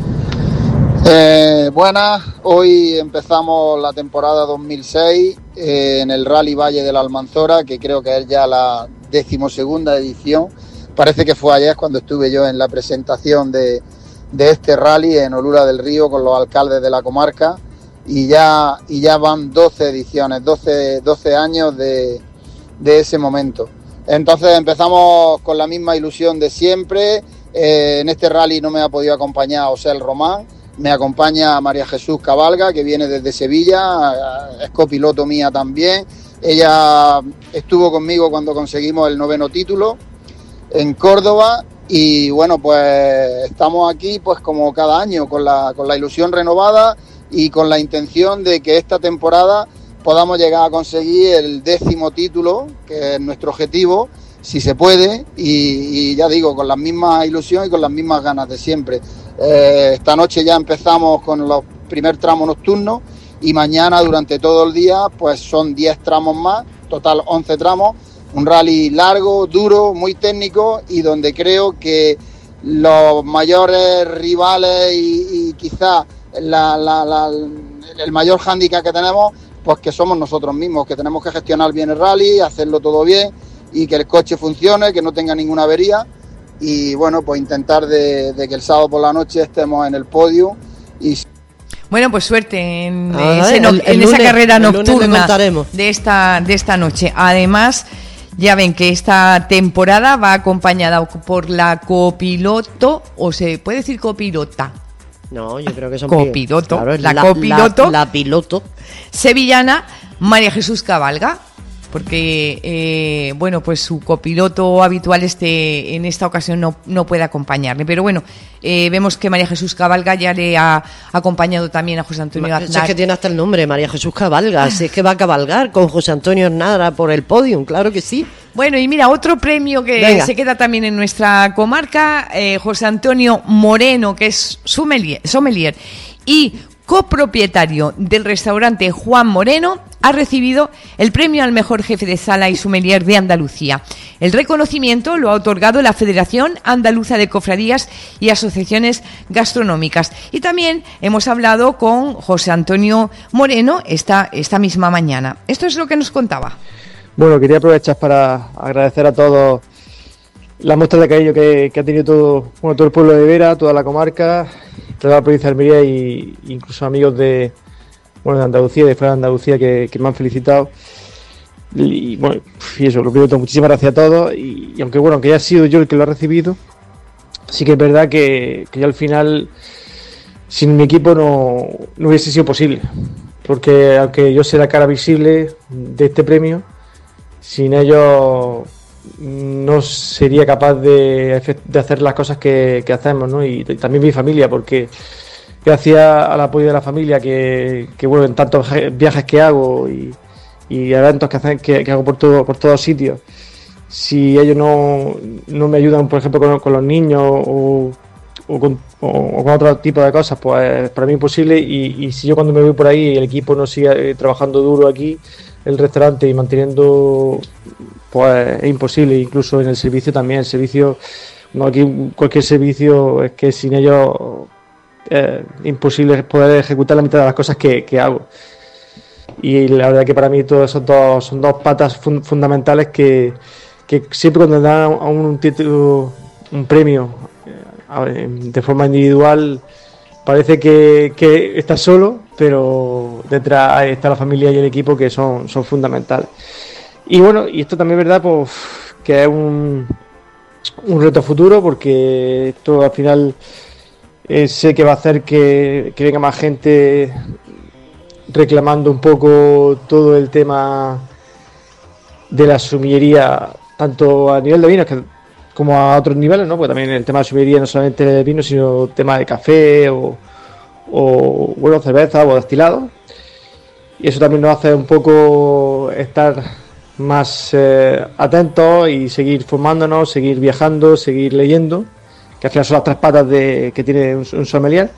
Eh, buenas, hoy empezamos la temporada dos mil seis eh, en el Rally Valle de la Almanzora, que creo que es ya la decimosegunda edición. Parece que fue ayer cuando estuve yo en la presentación de, de este rally en Olura del Río con los alcaldes de la comarca, y ya, y ya van doce ediciones, doce, doce años de, de ese momento. Entonces empezamos con la misma ilusión de siempre. Eh, en este rally no me ha podido acompañar Osel Román, me acompaña María Jesús Cabalga, que viene desde Sevilla, es copiloto mía también. Ella estuvo conmigo cuando conseguimos el noveno título en Córdoba, y bueno, pues estamos aquí pues como cada año, con la, con la ilusión renovada y con la intención de que esta temporada podamos llegar a conseguir el décimo título, que es nuestro objetivo, si se puede, y, y ya digo, con la misma ilusión y con las mismas ganas de siempre. Eh, esta noche ya empezamos con los primer tramos nocturnos, y mañana durante todo el día pues son diez tramos más, total once tramos, un rally largo, duro, muy técnico, y donde creo que los mayores rivales y, y quizás la, la, la, el mayor hándicap que tenemos, pues que somos nosotros mismos, que tenemos que gestionar bien el rally, hacerlo todo bien, y que el coche funcione, que no tenga ninguna avería, y bueno, pues intentar de, de que el sábado por la noche estemos en el podio. Y bueno, pues suerte en, Ah, ese el- no- el en lunes- esa carrera el lunes le nocturna contaremos. de esta de esta noche. Además, ya ven que esta temporada va acompañada por la copiloto, o se puede decir copilota, No, yo creo que son copiloto, claro, es la, copiloto, la, la piloto sevillana María Jesús Cabalga, porque eh, bueno, pues su copiloto habitual este en esta ocasión no, no puede acompañarle, pero bueno, eh, vemos que María Jesús Cabalga ya le ha acompañado también a José Antonio Ma- si Aznar. es que tiene hasta el nombre, María Jesús Cabalga, si es que va a cabalgar con José Antonio Aznar por el podium, claro que sí. Bueno, y mira, otro premio que Venga. se queda también en nuestra comarca, eh, José Antonio Moreno, que es sommelier, sommelier y copropietario del restaurante Juan Moreno, ha recibido el premio al mejor jefe de sala y sommelier de Andalucía. El reconocimiento lo ha otorgado la Federación Andaluza de Cofradías y Asociaciones Gastronómicas. Y también hemos hablado con José Antonio Moreno esta, esta misma mañana. Esto es lo que nos contaba. Bueno, quería aprovechar para agradecer a todos la muestra de cariño que, que ha tenido todo, bueno, todo el pueblo de Vera, toda la comarca, toda la provincia de Almería, y incluso amigos de, bueno, de Andalucía, de fuera de Andalucía, que, que me han felicitado. Y bueno, y eso, lo primero, muchísimas gracias a todos. Y, y aunque bueno, aunque haya sido yo el que lo ha recibido, sí que es verdad que, que yo al final, sin mi equipo no, no hubiese sido posible. Porque aunque yo sea la cara visible de este premio, sin ellos no sería capaz de, efect- de hacer las cosas que, que hacemos, ¿no? Y, y también mi familia, porque gracias al apoyo de la familia, que, que bueno, en tantos viajes que hago y, y eventos que, hacen, que, que hago por todo por todos sitios, si ellos no, no me ayudan, por ejemplo, con, con los niños o, o, con, o, o con otro tipo de cosas, pues para mí es imposible. Y, y si yo cuando me voy por ahí el equipo no sigue trabajando duro aquí, el restaurante, y manteniendo, pues es imposible. Incluso en el servicio también, el servicio, no, aquí cualquier servicio, es que sin ellos es imposible poder ejecutar la mitad de las cosas que, que hago. Y la verdad que para mí todos esos dos son dos patas fun- fundamentales que, que siempre cuando dan a un título, un premio eh, de forma individual, parece que, que estás solo, pero detrás está la familia y el equipo, que son, son fundamentales. Y bueno, y esto también es verdad, pues que es un, un reto futuro, porque esto al final eh, sé que va a hacer que, que venga más gente reclamando un poco todo el tema de la sumillería, tanto a nivel de vinos que, como a otros niveles, ¿no? Porque también el tema de sumillería no solamente de vino, sino tema de café o, o bueno, cerveza o destilado. Y eso también nos hace un poco estar más eh, atentos y seguir formándonos, seguir viajando, seguir leyendo, que al final son las tres patas de, que tiene un, un sommelier.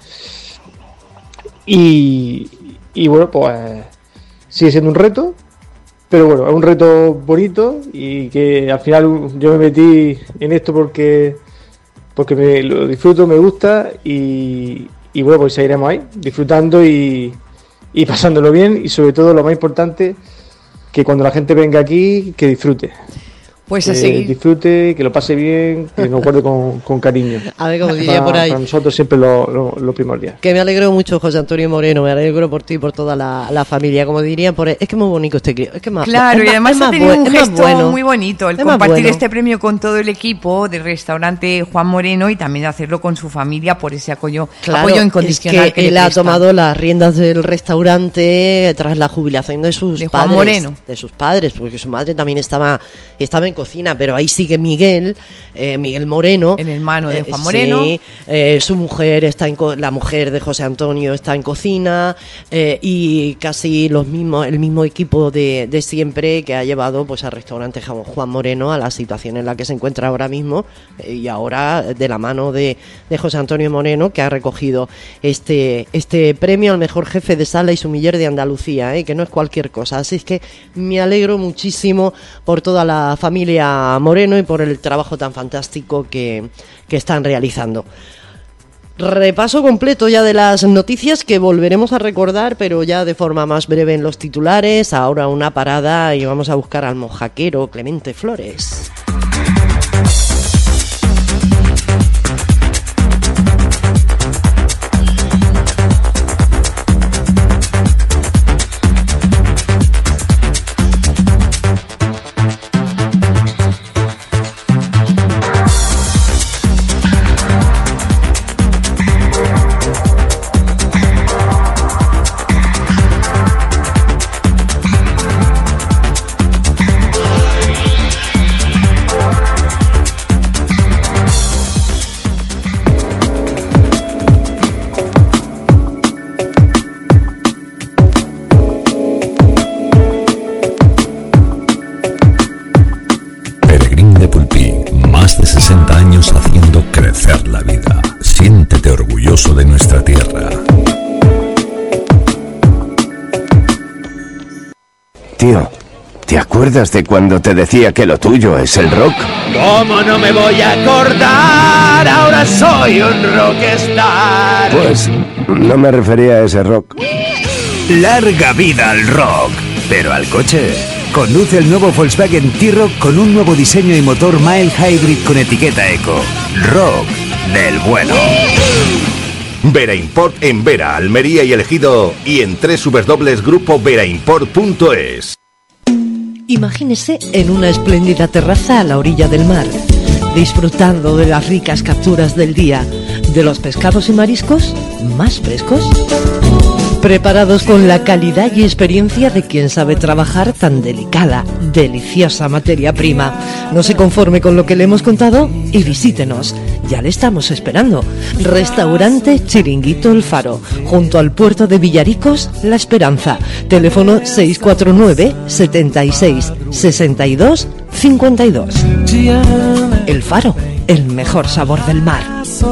Y Y bueno, pues sigue siendo un reto, pero bueno, es un reto bonito y que al final yo me metí en esto porque porque me lo disfruto, me gusta y, y bueno, pues seguiremos ahí, disfrutando y, y pasándolo bien, y sobre todo lo más importante, que cuando la gente venga aquí, que disfrute. Pues que a seguir. disfrute, que lo pase bien, que nos guarde con, con cariño. A ver, como diría para, por ahí. para nosotros siempre lo, lo, lo primordial. Que me alegro mucho, José Antonio Moreno, me alegro por ti y por toda la, la familia, como dirían por ahí. Es que es muy bonito este crío, es que es más, Claro, es y más- además es ha más tenido buen- un es más gesto bueno. muy bonito el Es más compartir bueno. este premio con todo el equipo del restaurante Juan Moreno, y también hacerlo con su familia por ese apoyo, Claro, apoyo incondicional es que, le él ha prestan. tomado las riendas del restaurante tras la jubilación de sus De Juan padres, Moreno. de sus padres, porque su madre también estaba estaba en cocina, pero ahí sigue Miguel, eh, Miguel Moreno, el hermano de eh, Juan Moreno. sí, eh, su mujer está en co- la mujer de José Antonio está en cocina, eh, y casi los mismos el mismo equipo de, de siempre, que ha llevado pues al restaurante Ja- Juan Moreno a la situación en la que se encuentra ahora mismo, eh, y ahora de la mano de, de José Antonio Moreno, que ha recogido este este premio al mejor jefe de sala y sumiller de Andalucía, eh, que no es cualquier cosa. Así es que me alegro muchísimo por toda la familia Moreno y por el trabajo tan fantástico que, que están realizando. Repaso completo ya de las noticias, que volveremos a recordar, pero ya de forma más breve en los titulares. Ahora una parada y vamos a buscar al mojaquero Clemente Flores. Peregrín de Pulpí, más de sesenta años haciendo crecer la vida. Siéntete orgulloso de nuestra tierra. Tío, ¿te acuerdas de cuando te decía que lo tuyo es el rock? ¿Cómo no me voy a acordar? Ahora soy un rockstar. Pues no me refería a ese rock. Larga vida al rock, pero al coche. Conduce el nuevo Volkswagen T-Roc con un nuevo diseño y motor mild hybrid con etiqueta eco. Rock del bueno. Vera Import en Vera, Almería y El Ejido, y en doble u doble u doble u punto grupo vera import punto es. Imagínese en una espléndida terraza a la orilla del mar, disfrutando de las ricas capturas del día, de los pescados y mariscos más frescos, preparados con la calidad y experiencia de quien sabe trabajar tan delicada, deliciosa materia prima. No se conforme con lo que le hemos contado y visítenos. Ya le estamos esperando. Restaurante Chiringuito El Faro, junto al puerto de Villaricos, La Esperanza. Teléfono seis cuatro nueve, setenta y seis, sesenta y dos, cincuenta y dos. El Faro, el mejor sabor del mar.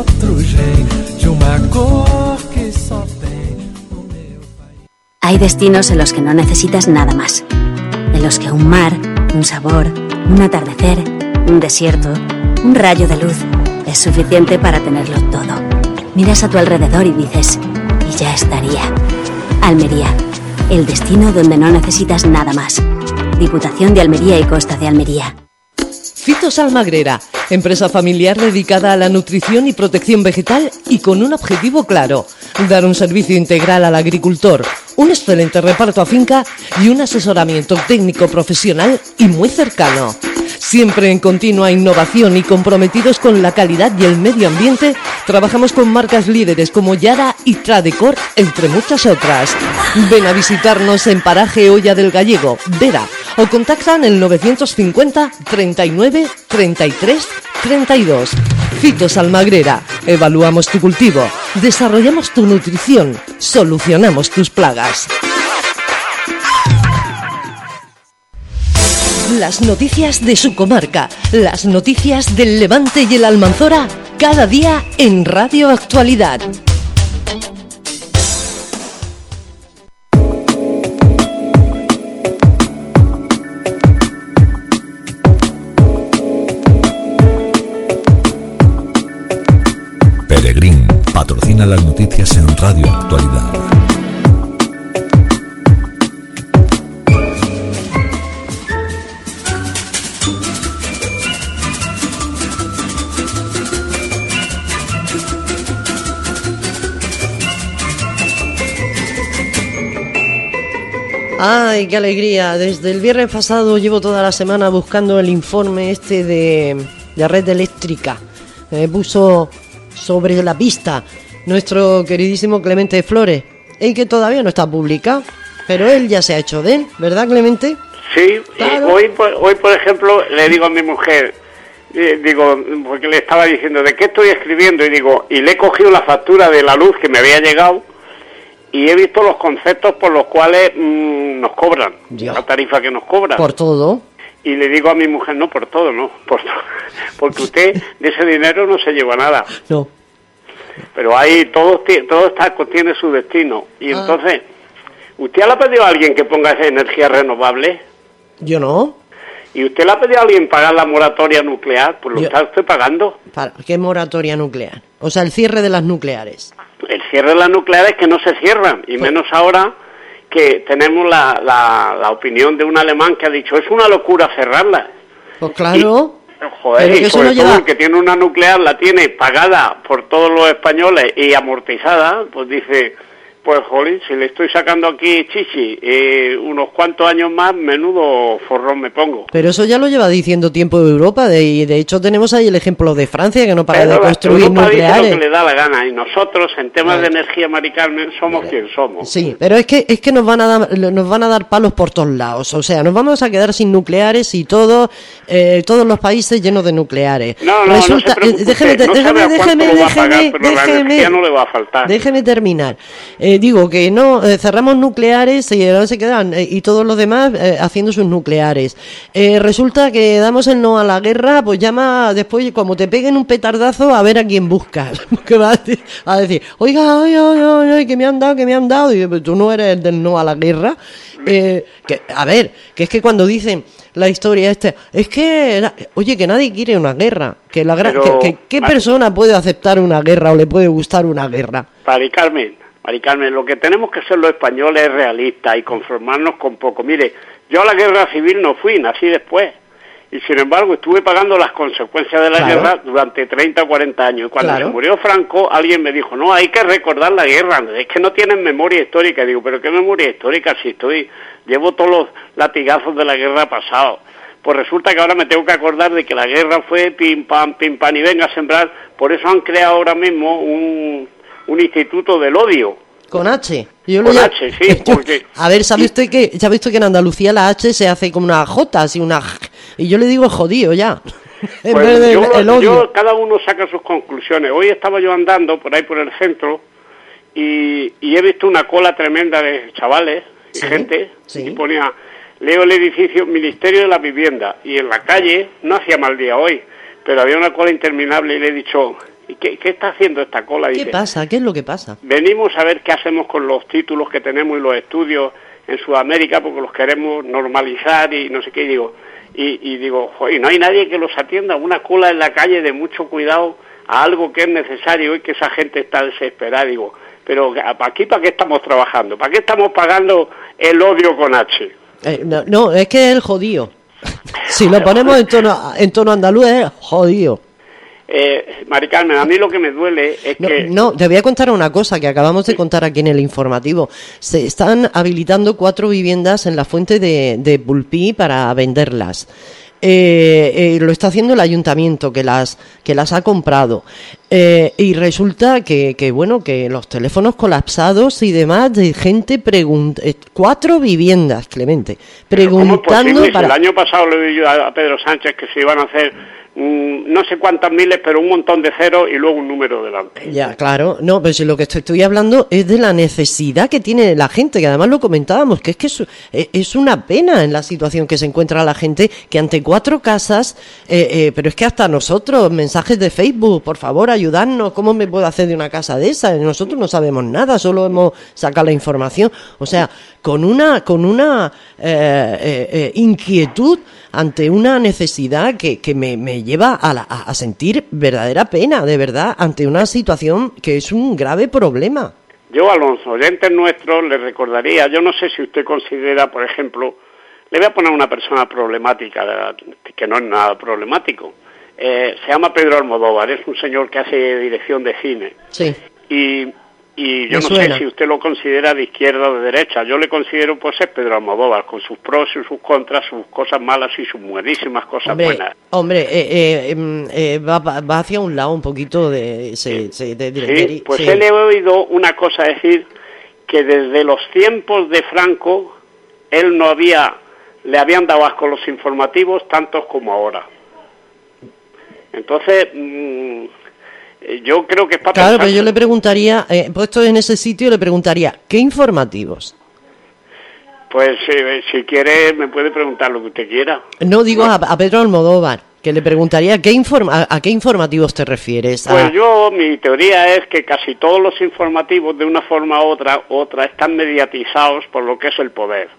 Hay destinos en los que no necesitas nada más. En los que un mar, un sabor, un atardecer, un desierto, un rayo de luz es suficiente para tenerlo todo. Miras a tu alrededor y dices, y ya estaría. Almería, el destino donde no necesitas nada más. Diputación de Almería y Costa de Almería. Fitos Almagrera, empresa familiar dedicada a la nutrición y protección vegetal y con un objetivo claro, dar un servicio integral al agricultor, un excelente reparto a finca y un asesoramiento técnico profesional y muy cercano. Siempre en continua innovación y comprometidos con la calidad y el medio ambiente, trabajamos con marcas líderes como Yara y Tradecor, entre muchas otras. Ven a visitarnos en Paraje Olla del Gallego, Vera, o contactan el novecientos cincuenta, treinta y nueve, treinta y tres, treinta y dos. Fitos Almagrera, evaluamos tu cultivo, desarrollamos tu nutrición, solucionamos tus plagas. Las noticias de su comarca, las noticias del Levante y el Almanzora, cada día en Radio Actualidad. Peregrín patrocina las noticias en Radio Actualidad. Ay, qué alegría. Desde el viernes pasado llevo toda la semana buscando el informe este de, de red eléctrica. Me puso sobre la pista nuestro queridísimo Clemente Flores, y que todavía no está publicado, pero él ya se ha hecho de él, ¿verdad, Clemente? Sí, claro. hoy, hoy por ejemplo le digo a mi mujer, eh, digo, porque le estaba diciendo de qué estoy escribiendo, y digo, y le he cogido la factura de la luz que me había llegado y he visto los conceptos por los cuales mmm, nos cobran, Dios. La tarifa que nos cobran. Por todo. Y le digo a mi mujer, no, por todo, no, por todo, porque usted de ese dinero no se lleva nada. No. Pero ahí todo, todo está, tiene su destino. Y ah. entonces, ¿usted le ha pedido a alguien que ponga esa energía renovable? Yo no. ¿Y usted le ha pedido a alguien pagar la moratoria nuclear? Pues lo Yo... está usted pagando. ¿Para qué moratoria nuclear? O sea, el cierre de las nucleares. El cierre de las nucleares que no se cierran, y pues... menos ahora que tenemos la, la, la opinión de un alemán que ha dicho, es una locura cerrarlas. Pues claro... Y... Joder, y sobre todo el que tiene una nuclear la tiene pagada por todos los españoles y amortizada, pues dice, pues jolín, si le estoy sacando aquí chichi eh, unos cuantos años más, menudo forrón me pongo. Pero eso ya lo lleva diciendo tiempo de Europa, de, y de hecho tenemos ahí el ejemplo de Francia, que no para Pero de construir Europa nucleares. Dice lo que le da la gana, y nosotros en temas vale. de energía, Mari Carmen, somos vale. quien somos. Sí, pero es que es que nos van a dar, nos van a dar palos por todos lados, o sea, nos vamos a quedar sin nucleares y todo, eh, todos los países llenos de nucleares. No, no, Resulta, no se déjeme, usted, no déjeme, sabe déjeme, déjeme, déjeme, pagar, pero déjeme, la energía no le va a faltar. Déjeme terminar. Eh, digo que no, eh, cerramos nucleares y ahora se quedan, eh, y todos los demás eh, haciendo sus nucleares. Eh, resulta que damos el no a la guerra, pues llama después, como te peguen un petardazo, a ver a quién buscas. Porque va a decir, a decir oiga, ay, ay, ay, ay, que me han dado, que me han dado, y pues, tú no eres el del no a la guerra. Eh, que, a ver, que es que cuando dicen la historia esta, es que, oye, que nadie quiere una guerra, que la Pero, que, que, ¿qué Mari, persona puede aceptar una guerra o le puede gustar una guerra? Mari Carmen, Mari Carmen, lo que tenemos que ser los españoles es realistas y conformarnos con poco. Mire, yo a la guerra civil no fui, nací después, y sin embargo estuve pagando las consecuencias de la claro. guerra durante treinta o cuarenta años. Y cuando claro. se murió Franco, alguien me dijo, no, hay que recordar la guerra, es que no tienen memoria histórica. Y digo, ¿pero qué memoria histórica si estoy, llevo todos los latigazos de la guerra pasado? Pues resulta que ahora me tengo que acordar de que la guerra fue pim pam, pim pam, y venga a sembrar. Por eso han creado ahora mismo un, un instituto del odio. Con H. Yo Con lo H, sí, porque... A ver, ¿sabe usted que, ¿sabe usted que en Andalucía la H se hace como una J, así una... Y yo le digo jodido ya. En pues vez de yo, el odio. Yo, cada uno saca sus conclusiones. Hoy estaba yo andando por ahí por el centro y, y he visto una cola tremenda de chavales y ¿Sí? gente Sí. y ponía, leo el edificio Ministerio de la Vivienda y en la calle, no hacía mal día hoy, pero había una cola interminable y le he dicho, ¿y qué, qué está haciendo esta cola? ¿Qué Dice, pasa? ¿Qué es lo que pasa? venimos a ver qué hacemos con los títulos que tenemos y los estudios en Sudamérica porque los queremos normalizar y no sé qué, y digo, y, y digo, joder, no hay nadie que los atienda, una cola en la calle de mucho cuidado a algo que es necesario y que esa gente está desesperada, digo, pero aquí ¿para qué estamos trabajando? ¿Para qué estamos pagando el odio con H? Eh, no, no, es que es el jodido. Si lo ponemos en tono, en tono andaluz es jodido. Eh, Mari Carmen, a mí lo que me duele es No, que... no, te voy a contar una cosa que acabamos de contar aquí en el informativo. Se están habilitando cuatro viviendas en la fuente de, de Pulpí para venderlas. Eh, eh, lo está haciendo el ayuntamiento que las que las ha comprado eh, y resulta que, que bueno que los teléfonos colapsados y demás de gente pregunta eh, cuatro viviendas, Clemente, preguntando ¿Cómo es posible? para El año pasado le oí yo a Pedro Sánchez que se iban a hacer mmm, no sé cuántas miles, pero un montón de ceros y luego un número delante. Ya, claro, no, pero si lo que estoy, estoy hablando es de la necesidad que tiene la gente, que además lo comentábamos, que es que es, es una pena en la situación que se encuentra la gente, que ante cuatro casas, eh, eh, pero es que hasta nosotros, mensajes de Facebook, por favor, ayudarnos, ¿cómo me puedo hacer de una casa de esa? Nosotros no sabemos nada, solo hemos sacado la información, o sea, con una, con una eh, eh, eh, inquietud ante una necesidad que, que me, me lleva a, la, a sentir verdadera pena, de verdad, ante una situación que es un grave problema. Yo a los oyentes nuestros les recordaría, yo no sé si usted considera, por ejemplo, le voy a poner una persona problemática, que no es nada problemático, eh, se llama Pedro Almodóvar, es un señor que hace dirección de cine. Sí. Y... Y yo Me no suena. sé si usted lo considera de izquierda o de derecha. Yo le considero, pues, es Pedro Almodóvar, con sus pros y sus contras, sus cosas malas y sus buenísimas cosas Hombre, buenas. hombre eh, eh, em, eh, va, va hacia un lado un poquito de... Se, se- de- de- Sí, de- pues sí. él he oído una cosa decir, que desde los tiempos de Franco, él no había, le habían dado asco los informativos tantos como ahora. Entonces... mmm, yo creo que es para Claro, pensar. pero yo le preguntaría, eh, puesto en ese sitio, le preguntaría, ¿qué informativos? Pues eh, si quiere me puede preguntar lo que usted quiera. No, digo a, a Pedro Almodóvar, que le preguntaría, ¿qué informa a, a qué informativos te refieres? A- Pues yo, mi teoría es que casi todos los informativos de una forma u otra, otra están mediatizados por lo que es el poder.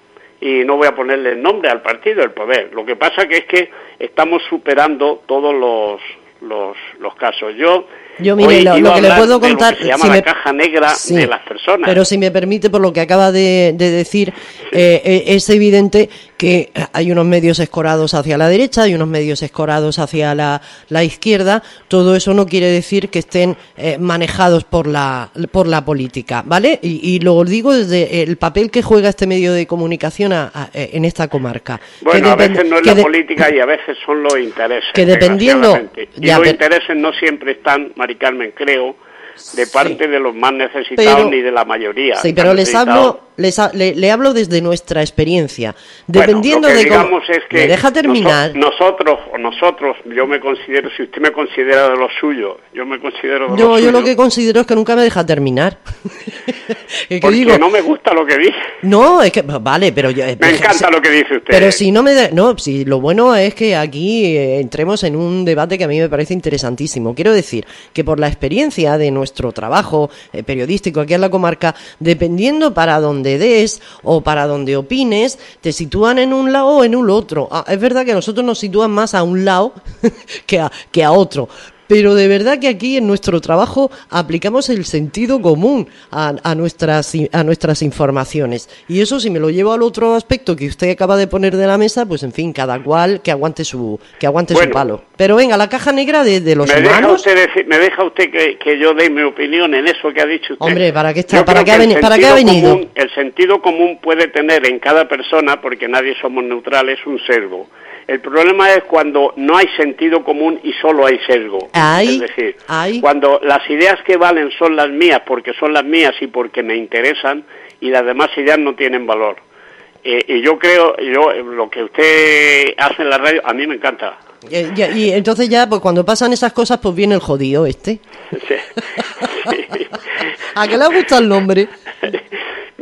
Y no voy a ponerle el nombre al partido, el poder. Lo que pasa que es que estamos superando todos los los, los casos. Yo, Yo, mire, hoy lo, iba lo a que le hablar puedo de lo contar... que se llama si la me- caja negra Sí, de las personas. Pero si me permite, por lo que acaba de, de decir, eh, eh, es evidente que hay unos medios escorados hacia la derecha, hay unos medios escorados hacia la, la izquierda. Todo eso no quiere decir que estén eh, manejados por la, por la política, ¿vale? Y, y lo digo desde el papel que juega este medio de comunicación a- a- en esta comarca. Bueno, Que a veces depende- no es que la de- política y a veces son los intereses. Que dependiendo- desgraciadamente. Y ya, los pero- intereses no siempre están, Mari Carmen, creo, de parte de los más necesitados Pero- ni de la mayoría. Sí, pero Están les necesitados. hablo, les ha- le, le hablo desde nuestra experiencia. Bueno, Dependiendo lo que de cómo... digamos es que ¿Me deja terminar? noso- nosotros, o nosotros, yo me considero, si usted me considera de los suyos, yo me considero de No, los yo suyos. lo que considero es que nunca me deja terminar. Es que Porque digo, no me gusta lo que dice. no, es que vale, pero yo, eh, Me encanta lo que dice usted. Pero si no me de- no, si lo bueno es que aquí eh, entremos en un debate que a mí me parece interesantísimo. Quiero decir que por la experiencia de nuestro trabajo eh, periodístico aquí en la comarca, dependiendo para donde des o para donde opines, te sitúan en un lado o en un otro. Ah, es verdad que a nosotros nos sitúan más a un lado que a, que a otro. Pero de verdad que aquí en nuestro trabajo aplicamos el sentido común a, a nuestras i- a nuestras informaciones. Y eso, si me lo llevo al otro aspecto que usted acaba de poner de la mesa, pues en fin, cada cual que aguante su que aguante Bueno. su palo. Pero venga, la caja negra de, de los ¿Me deja humanos. usted, decir- me deja usted que, que yo dé mi opinión en eso que ha dicho usted? Hombre, ¿para qué está? Yo ¿Para creo qué ha que el veni- para qué ha sentido venido? común- el sentido común puede tener en cada persona, porque nadie somos neutrales, un sesgo. El problema es cuando no hay sentido común y solo hay sesgo. Hay, es decir, hay. cuando las ideas que valen son las mías porque son las mías y porque me interesan y las demás ideas no tienen valor. Eh, y yo creo, yo eh, lo que usted hace en la radio, a mí me encanta. Eh, ya- y entonces ya, pues cuando pasan esas cosas, pues viene el jodido este. Sí. ¿A qué le gusta el nombre?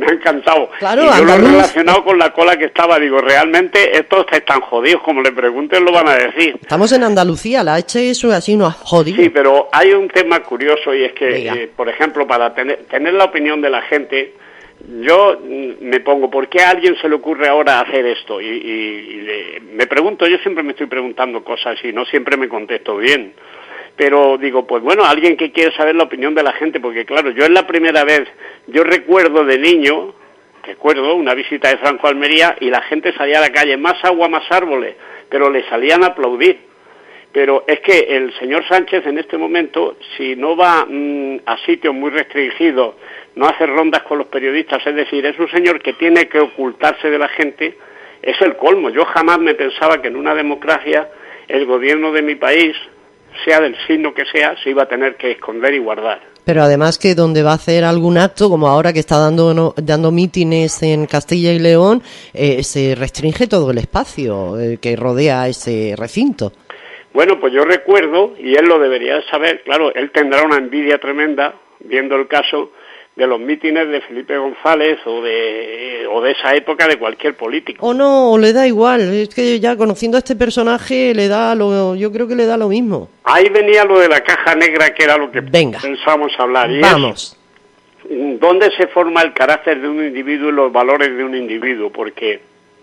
me ha encantado. Claro, y yo andaluz. lo he relacionado con la cola que estaba, digo, realmente estos están jodidos, como le pregunten lo van a decir. Estamos en Andalucía, la H eso es así, no ha jodido. Sí, pero hay un tema curioso y es que, eh, por ejemplo, para tener, tener la opinión de la gente, yo me pongo, ¿por qué a alguien se le ocurre ahora hacer esto? Y, y, y le, me pregunto, yo siempre me estoy preguntando cosas y no siempre me contesto bien. Pero digo, pues bueno, alguien que quiere saber la opinión de la gente, porque claro, yo es la primera vez, yo recuerdo de niño, recuerdo una visita de Franco a Almería y la gente salía a la calle, más agua, más árboles, pero le salían a aplaudir. Pero es que el señor Sánchez en este momento, si no va mmm, a sitios muy restringidos, no hace rondas con los periodistas, es decir, es un señor que tiene que ocultarse de la gente, es el colmo. Yo jamás me pensaba que en una democracia el gobierno de mi país, sea del signo que sea, se iba a tener que esconder y guardar. Pero además que donde va a hacer algún acto, como ahora que está dando no, dando mítines en Castilla y León, eh, se restringe todo el espacio eh, que rodea ese recinto. Bueno, pues yo recuerdo, y él lo debería saber, claro, él tendrá una envidia tremenda, viendo el caso de los mítines de Felipe González o de o de esa época de cualquier político. O no, o le da igual, es que ya conociendo a este personaje le da lo, yo creo que le da lo mismo. Ahí venía lo de la caja negra, que era lo que Venga. pensábamos hablar. Y Vamos. Es, ¿dónde se forma el carácter de un individuo y los valores de un individuo? Porque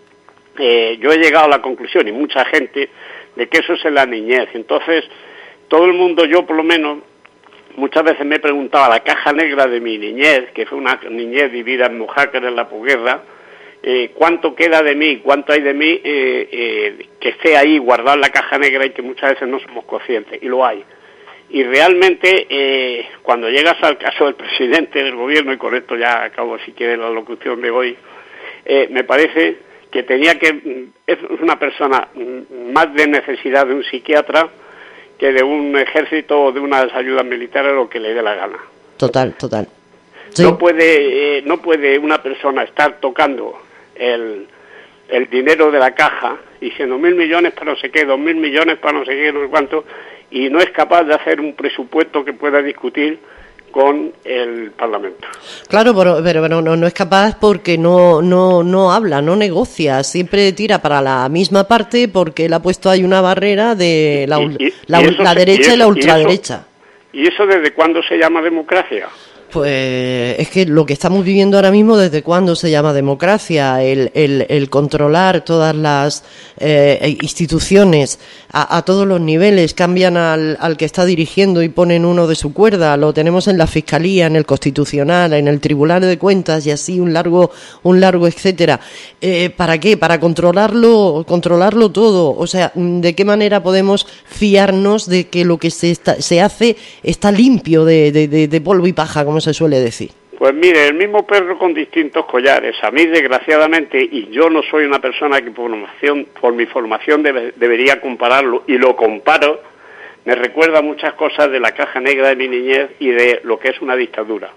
eh, yo he llegado a la conclusión, y mucha gente, de que eso es en la niñez. Entonces, todo el mundo, yo por lo menos, muchas veces me preguntaba la caja negra de mi niñez, que fue una niñez vivida en Mojácar en la posguerra, eh, cuánto queda de mí, cuánto hay de mí eh, eh, que esté ahí guardado en la caja negra y que muchas veces no somos conscientes, y lo hay. Y realmente, eh, cuando llegas al caso del presidente del gobierno, y con esto ya acabo si quiere la locución de hoy, eh, me parece que tenía que, es una persona más de necesidad de un psiquiatra que de un ejército o de unas ayudas militares, lo que le dé la gana. Total, total. Sí. No puede eh, no puede una persona estar tocando el, el dinero de la caja diciendo mil millones para no sé qué, dos mil millones para no sé qué, no sé cuánto, y no es capaz de hacer un presupuesto que pueda discutir con el Parlamento. Claro, pero, pero, pero no, no es capaz porque no, no, no habla, no negocia, siempre tira para la misma parte porque él ha puesto ahí una barrera de la, y, y, la, y eso, la derecha y, eso, y la ultraderecha. ¿Y eso, ¿Y eso desde cuándo se llama democracia? Pues es que lo que estamos viviendo ahora mismo, ¿desde cuándo se llama democracia? El, el, el controlar todas las eh, instituciones a, a todos los niveles, cambian al, al que está dirigiendo y ponen uno de su cuerda. Lo tenemos en la Fiscalía, en el Constitucional, en el Tribunal de Cuentas y así un largo, un largo etcétera. Eh, ¿Para qué? Para controlarlo, controlarlo todo. O sea, ¿de qué manera podemos fiarnos de que lo que se, está, se hace está limpio de, de, de, de polvo y paja, como se suele decir? Pues mire, el mismo perro con distintos collares. A mí, desgraciadamente, y yo no soy una persona que por, formación, por mi formación debe, debería compararlo, y lo comparo, me recuerda muchas cosas de la caja negra de mi niñez y de lo que es una dictadura.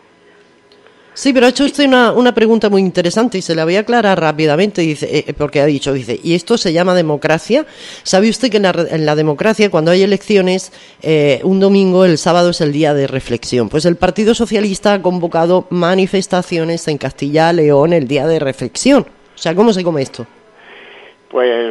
Sí, pero ha hecho usted una, una pregunta muy interesante y se la voy a aclarar rápidamente, dice, eh, porque ha dicho, dice, ¿y esto se llama democracia? ¿Sabe usted que en la, en la democracia, cuando hay elecciones, eh, un domingo, el sábado es el día de reflexión? Pues el Partido Socialista ha convocado manifestaciones en Castilla y León el día de reflexión. O sea, ¿cómo se come esto? Pues,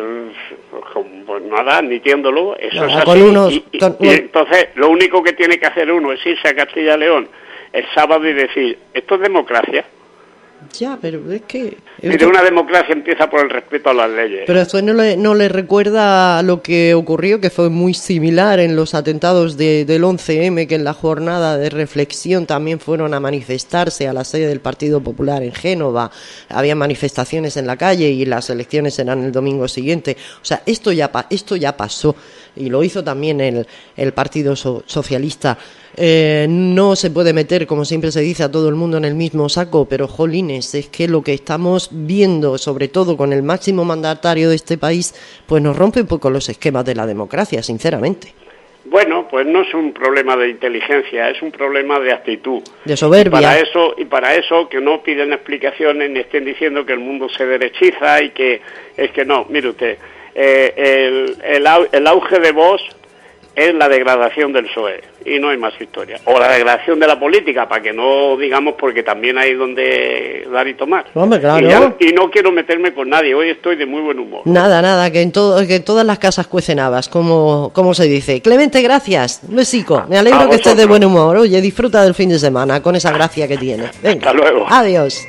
pues nada, admitiéndolo, eso nada, es así. Con unos, y, y, con, y entonces, lo único que tiene que hacer uno es irse a Castilla y León el sábado y decir, ¿esto es democracia? Ya, pero es que... Mire, una democracia empieza por el respeto a las leyes. Pero esto no le, no le recuerda a lo que ocurrió, que fue muy similar en los atentados de, del once eme, que en la jornada de reflexión también fueron a manifestarse a la sede del Partido Popular en Génova. Había manifestaciones en la calle y las elecciones eran el domingo siguiente. O sea, esto ya, esto ya pasó y lo hizo también el, el Partido so, Socialista. Eh, no se puede meter, como siempre se dice, a todo el mundo en el mismo saco, pero jolines, es que lo que estamos viendo, sobre todo con el máximo mandatario de este país, pues nos rompe un poco los esquemas de la democracia, sinceramente. Bueno, pues no es un problema de inteligencia, es un problema de actitud. De soberbia. Y para eso, y para eso que no piden explicaciones ni estén diciendo que el mundo se derechiza y que es que no, mire usted, eh, el, el, el auge de Vox es la degradación del P S O E, y no hay más historia. O la degradación de la política, para que no digamos, porque también hay donde dar y tomar. Hombre, claro. Y, ya, y no quiero meterme con nadie, hoy estoy de muy buen humor. Nada, nada, que en todo, que todas las casas cuecen habas, como, como se dice. Clemente, gracias, un besico, me alegro que estés de buen humor. Oye, disfruta del fin de semana con esa gracia que tiene. Venga, hasta luego. Adiós.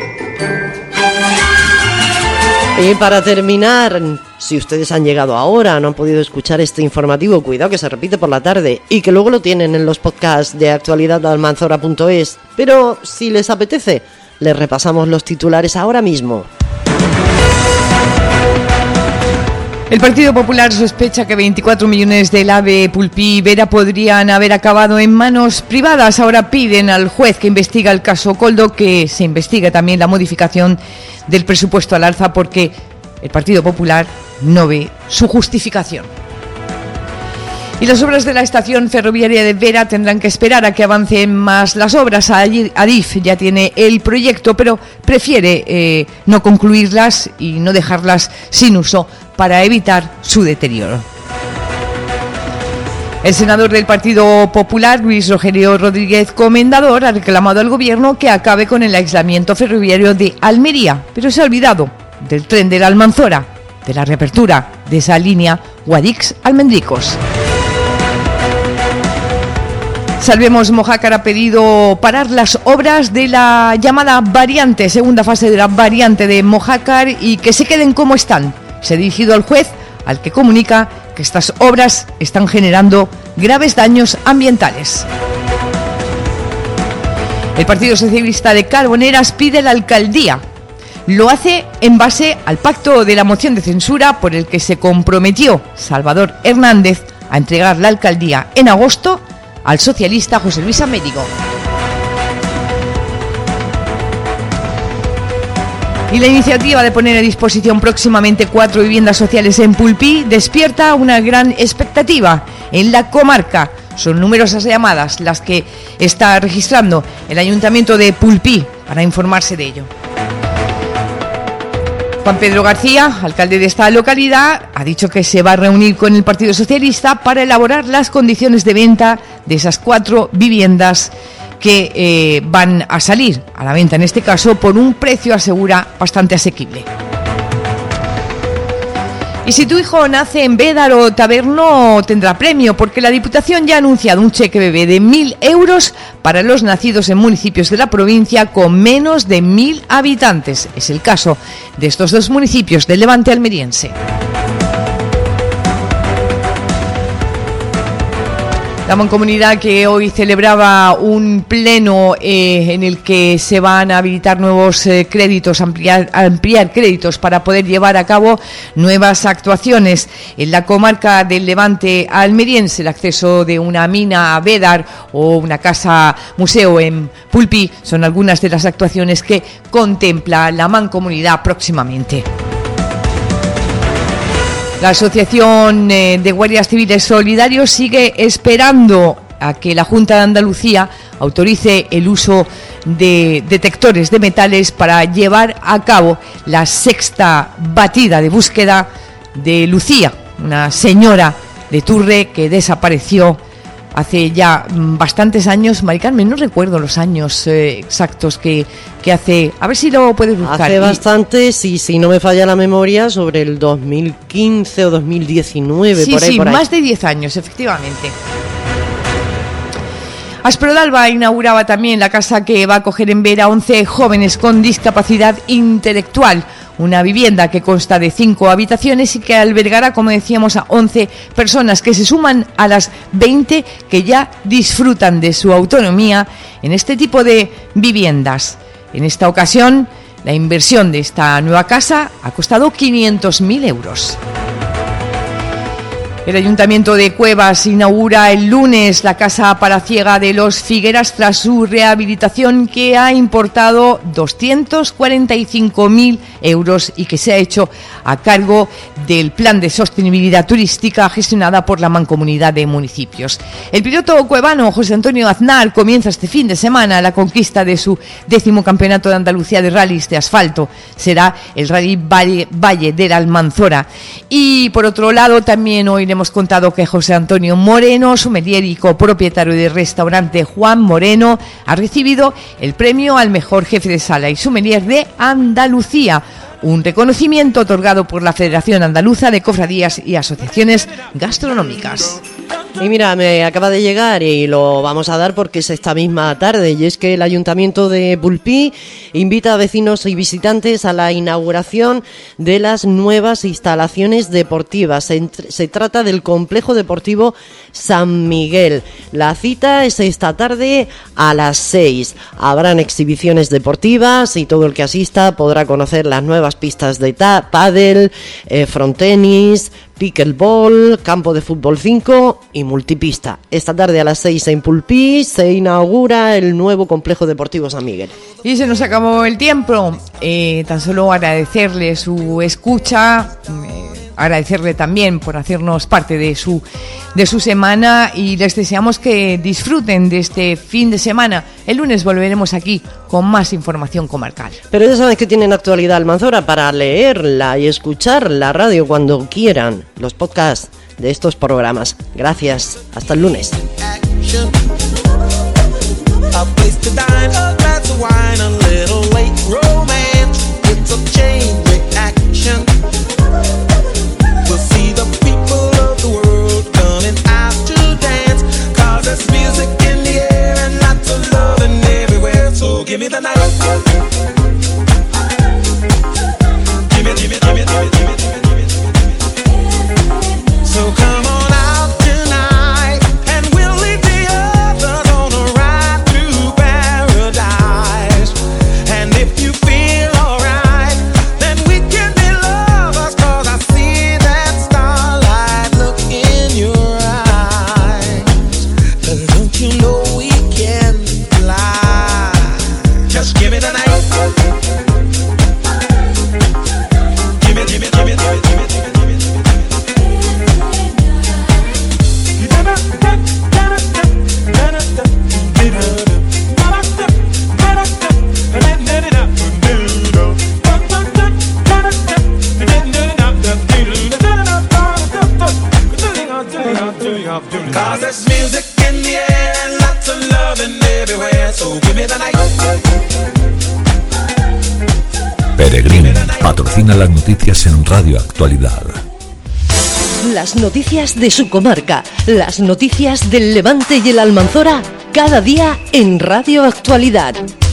Y para terminar, si ustedes han llegado ahora, no han podido escuchar este informativo, cuidado que se repite por la tarde y que luego lo tienen en los podcasts de actualidad almanzora punto es, pero si les apetece, les repasamos los titulares ahora mismo. El Partido Popular sospecha que veinticuatro millones del AVE Pulpí y Vera podrían haber acabado en manos privadas. Ahora piden al juez que investiga el caso Coldo que se investigue también la modificación del presupuesto al alza, porque el Partido Popular no ve su justificación. Y las obras de la estación ferroviaria de Vera tendrán que esperar a que avancen más las obras. Adif ya tiene el proyecto, pero prefiere eh, no concluirlas y no dejarlas sin uso para evitar su deterioro. El senador del Partido Popular, Luis Rogelio Rodríguez Comendador, ha reclamado al gobierno que acabe con el aislamiento ferroviario de Almería, pero se ha olvidado del tren de la Almanzora, de la reapertura de esa línea Guadix-Almendricos. Salvemos Mojácar ha pedido parar las obras de la llamada variante, segunda fase de la variante de Mojácar, y que se queden como están. Se ha dirigido al juez, al que comunica que estas obras están generando graves daños ambientales. El Partido Socialista de Carboneras pide la alcaldía. Lo hace en base al pacto de la moción de censura por el que se comprometió Salvador Hernández a entregar la alcaldía en agosto al socialista José Luis Américo. Y la iniciativa de poner a disposición próximamente cuatro viviendas sociales en Pulpí despierta una gran expectativa en la comarca. Son numerosas llamadas las que está registrando el Ayuntamiento de Pulpí para informarse de ello. Juan Pedro García, alcalde de esta localidad, ha dicho que se va a reunir con el Partido Socialista para elaborar las condiciones de venta de esas cuatro viviendas que eh, van a salir a la venta, en este caso, por un precio, asegura, bastante asequible. Y si tu hijo nace en Bédar o Taberno, tendrá premio, porque la Diputación ya ha anunciado un cheque bebé de mil euros para los nacidos en municipios de la provincia con menos de mil habitantes. Es el caso de estos dos municipios del Levante almeriense. La Mancomunidad, que hoy celebraba un pleno eh, en el que se van a habilitar nuevos eh, créditos, ampliar, ampliar créditos para poder llevar a cabo nuevas actuaciones en la comarca del Levante almeriense. El acceso de una mina a Bédar o una casa museo en Pulpí son algunas de las actuaciones que contempla la Mancomunidad próximamente. La Asociación de Guardias Civiles Solidarios sigue esperando a que la Junta de Andalucía autorice el uso de detectores de metales para llevar a cabo la sexta batida de búsqueda de Lucía, una señora de Turre que desapareció hace ya bastantes años. Mari Carmen, no recuerdo los años eh, exactos que, que hace. A ver si lo puedes buscar. Hace bastante, sí, si no me falla la memoria, sobre el dos mil quince o dos mil diecinueve, sí, por ahí, sí, por ahí. Más de diez años, efectivamente. Asprodalba inauguraba también la casa que va a acoger en Vera once jóvenes con discapacidad intelectual. Una vivienda que consta de cinco habitaciones y que albergará, como decíamos, a once personas que se suman a las veinte que ya disfrutan de su autonomía en este tipo de viviendas. En esta ocasión, la inversión de esta nueva casa ha costado quinientos mil euros. El Ayuntamiento de Cuevas inaugura el lunes la Casa Paraciega de los Figueras tras su rehabilitación, que ha importado doscientos cuarenta y cinco mil euros y que se ha hecho a cargo del Plan de Sostenibilidad Turística gestionada por la Mancomunidad de Municipios. El piloto cuevano José Antonio Aznar comienza este fin de semana la conquista de su décimo campeonato de Andalucía de rallies de asfalto. Será el Rally Valle, Valle de la Almanzora. Y por otro lado, también hoy le hemos contado que José Antonio Moreno, sommelier y copropietario del restaurante Juan Moreno, ha recibido el premio al mejor jefe de sala y sommelier de Andalucía, un reconocimiento otorgado por la Federación Andaluza de Cofradías y Asociaciones Gastronómicas. Y mira, me acaba de llegar y lo vamos a dar porque es esta misma tarde, y es que el Ayuntamiento de Pulpí invita a vecinos y visitantes a la inauguración de las nuevas instalaciones deportivas. Se, se trata del Complejo Deportivo San Miguel. La cita es esta tarde a las seis. Habrán exhibiciones deportivas y todo el que asista podrá conocer las nuevas pistas de ta- pádel, eh, frontenis, pickleball, campo de fútbol cinco y multipista. Esta tarde a las seis en Pulpí se inaugura el nuevo Complejo Deportivo San Miguel. Y se nos acabó el tiempo. Eh, tan solo agradecerle su escucha, eh, agradecerle también por hacernos parte de su de su semana, y les deseamos que disfruten de este fin de semana. El lunes volveremos aquí con más información comarcal. Pero ya saben que tienen Actualidad Almanzora para leerla y escuchar la radio cuando quieran, los podcasts de estos programas. Gracias, hasta el lunes. Give me the night. Give me, give me, give me, give me, give me, give me, give me. So come on out tonight, and we'll leave the others on a ride to paradise. And if you feel alright, then we can be lovers, 'cause I see that starlight look in your eyes. But don't you know we can fly? Just give me the night. Give me, give me, give me, give me, give me, give me, give me, Cause there's music in the air and lots of loving everywhere. So give me the night. Peregrine patrocina las noticias en Radio Actualidad. Las noticias de su comarca, las noticias del Levante y el Almanzora, cada día en Radio Actualidad.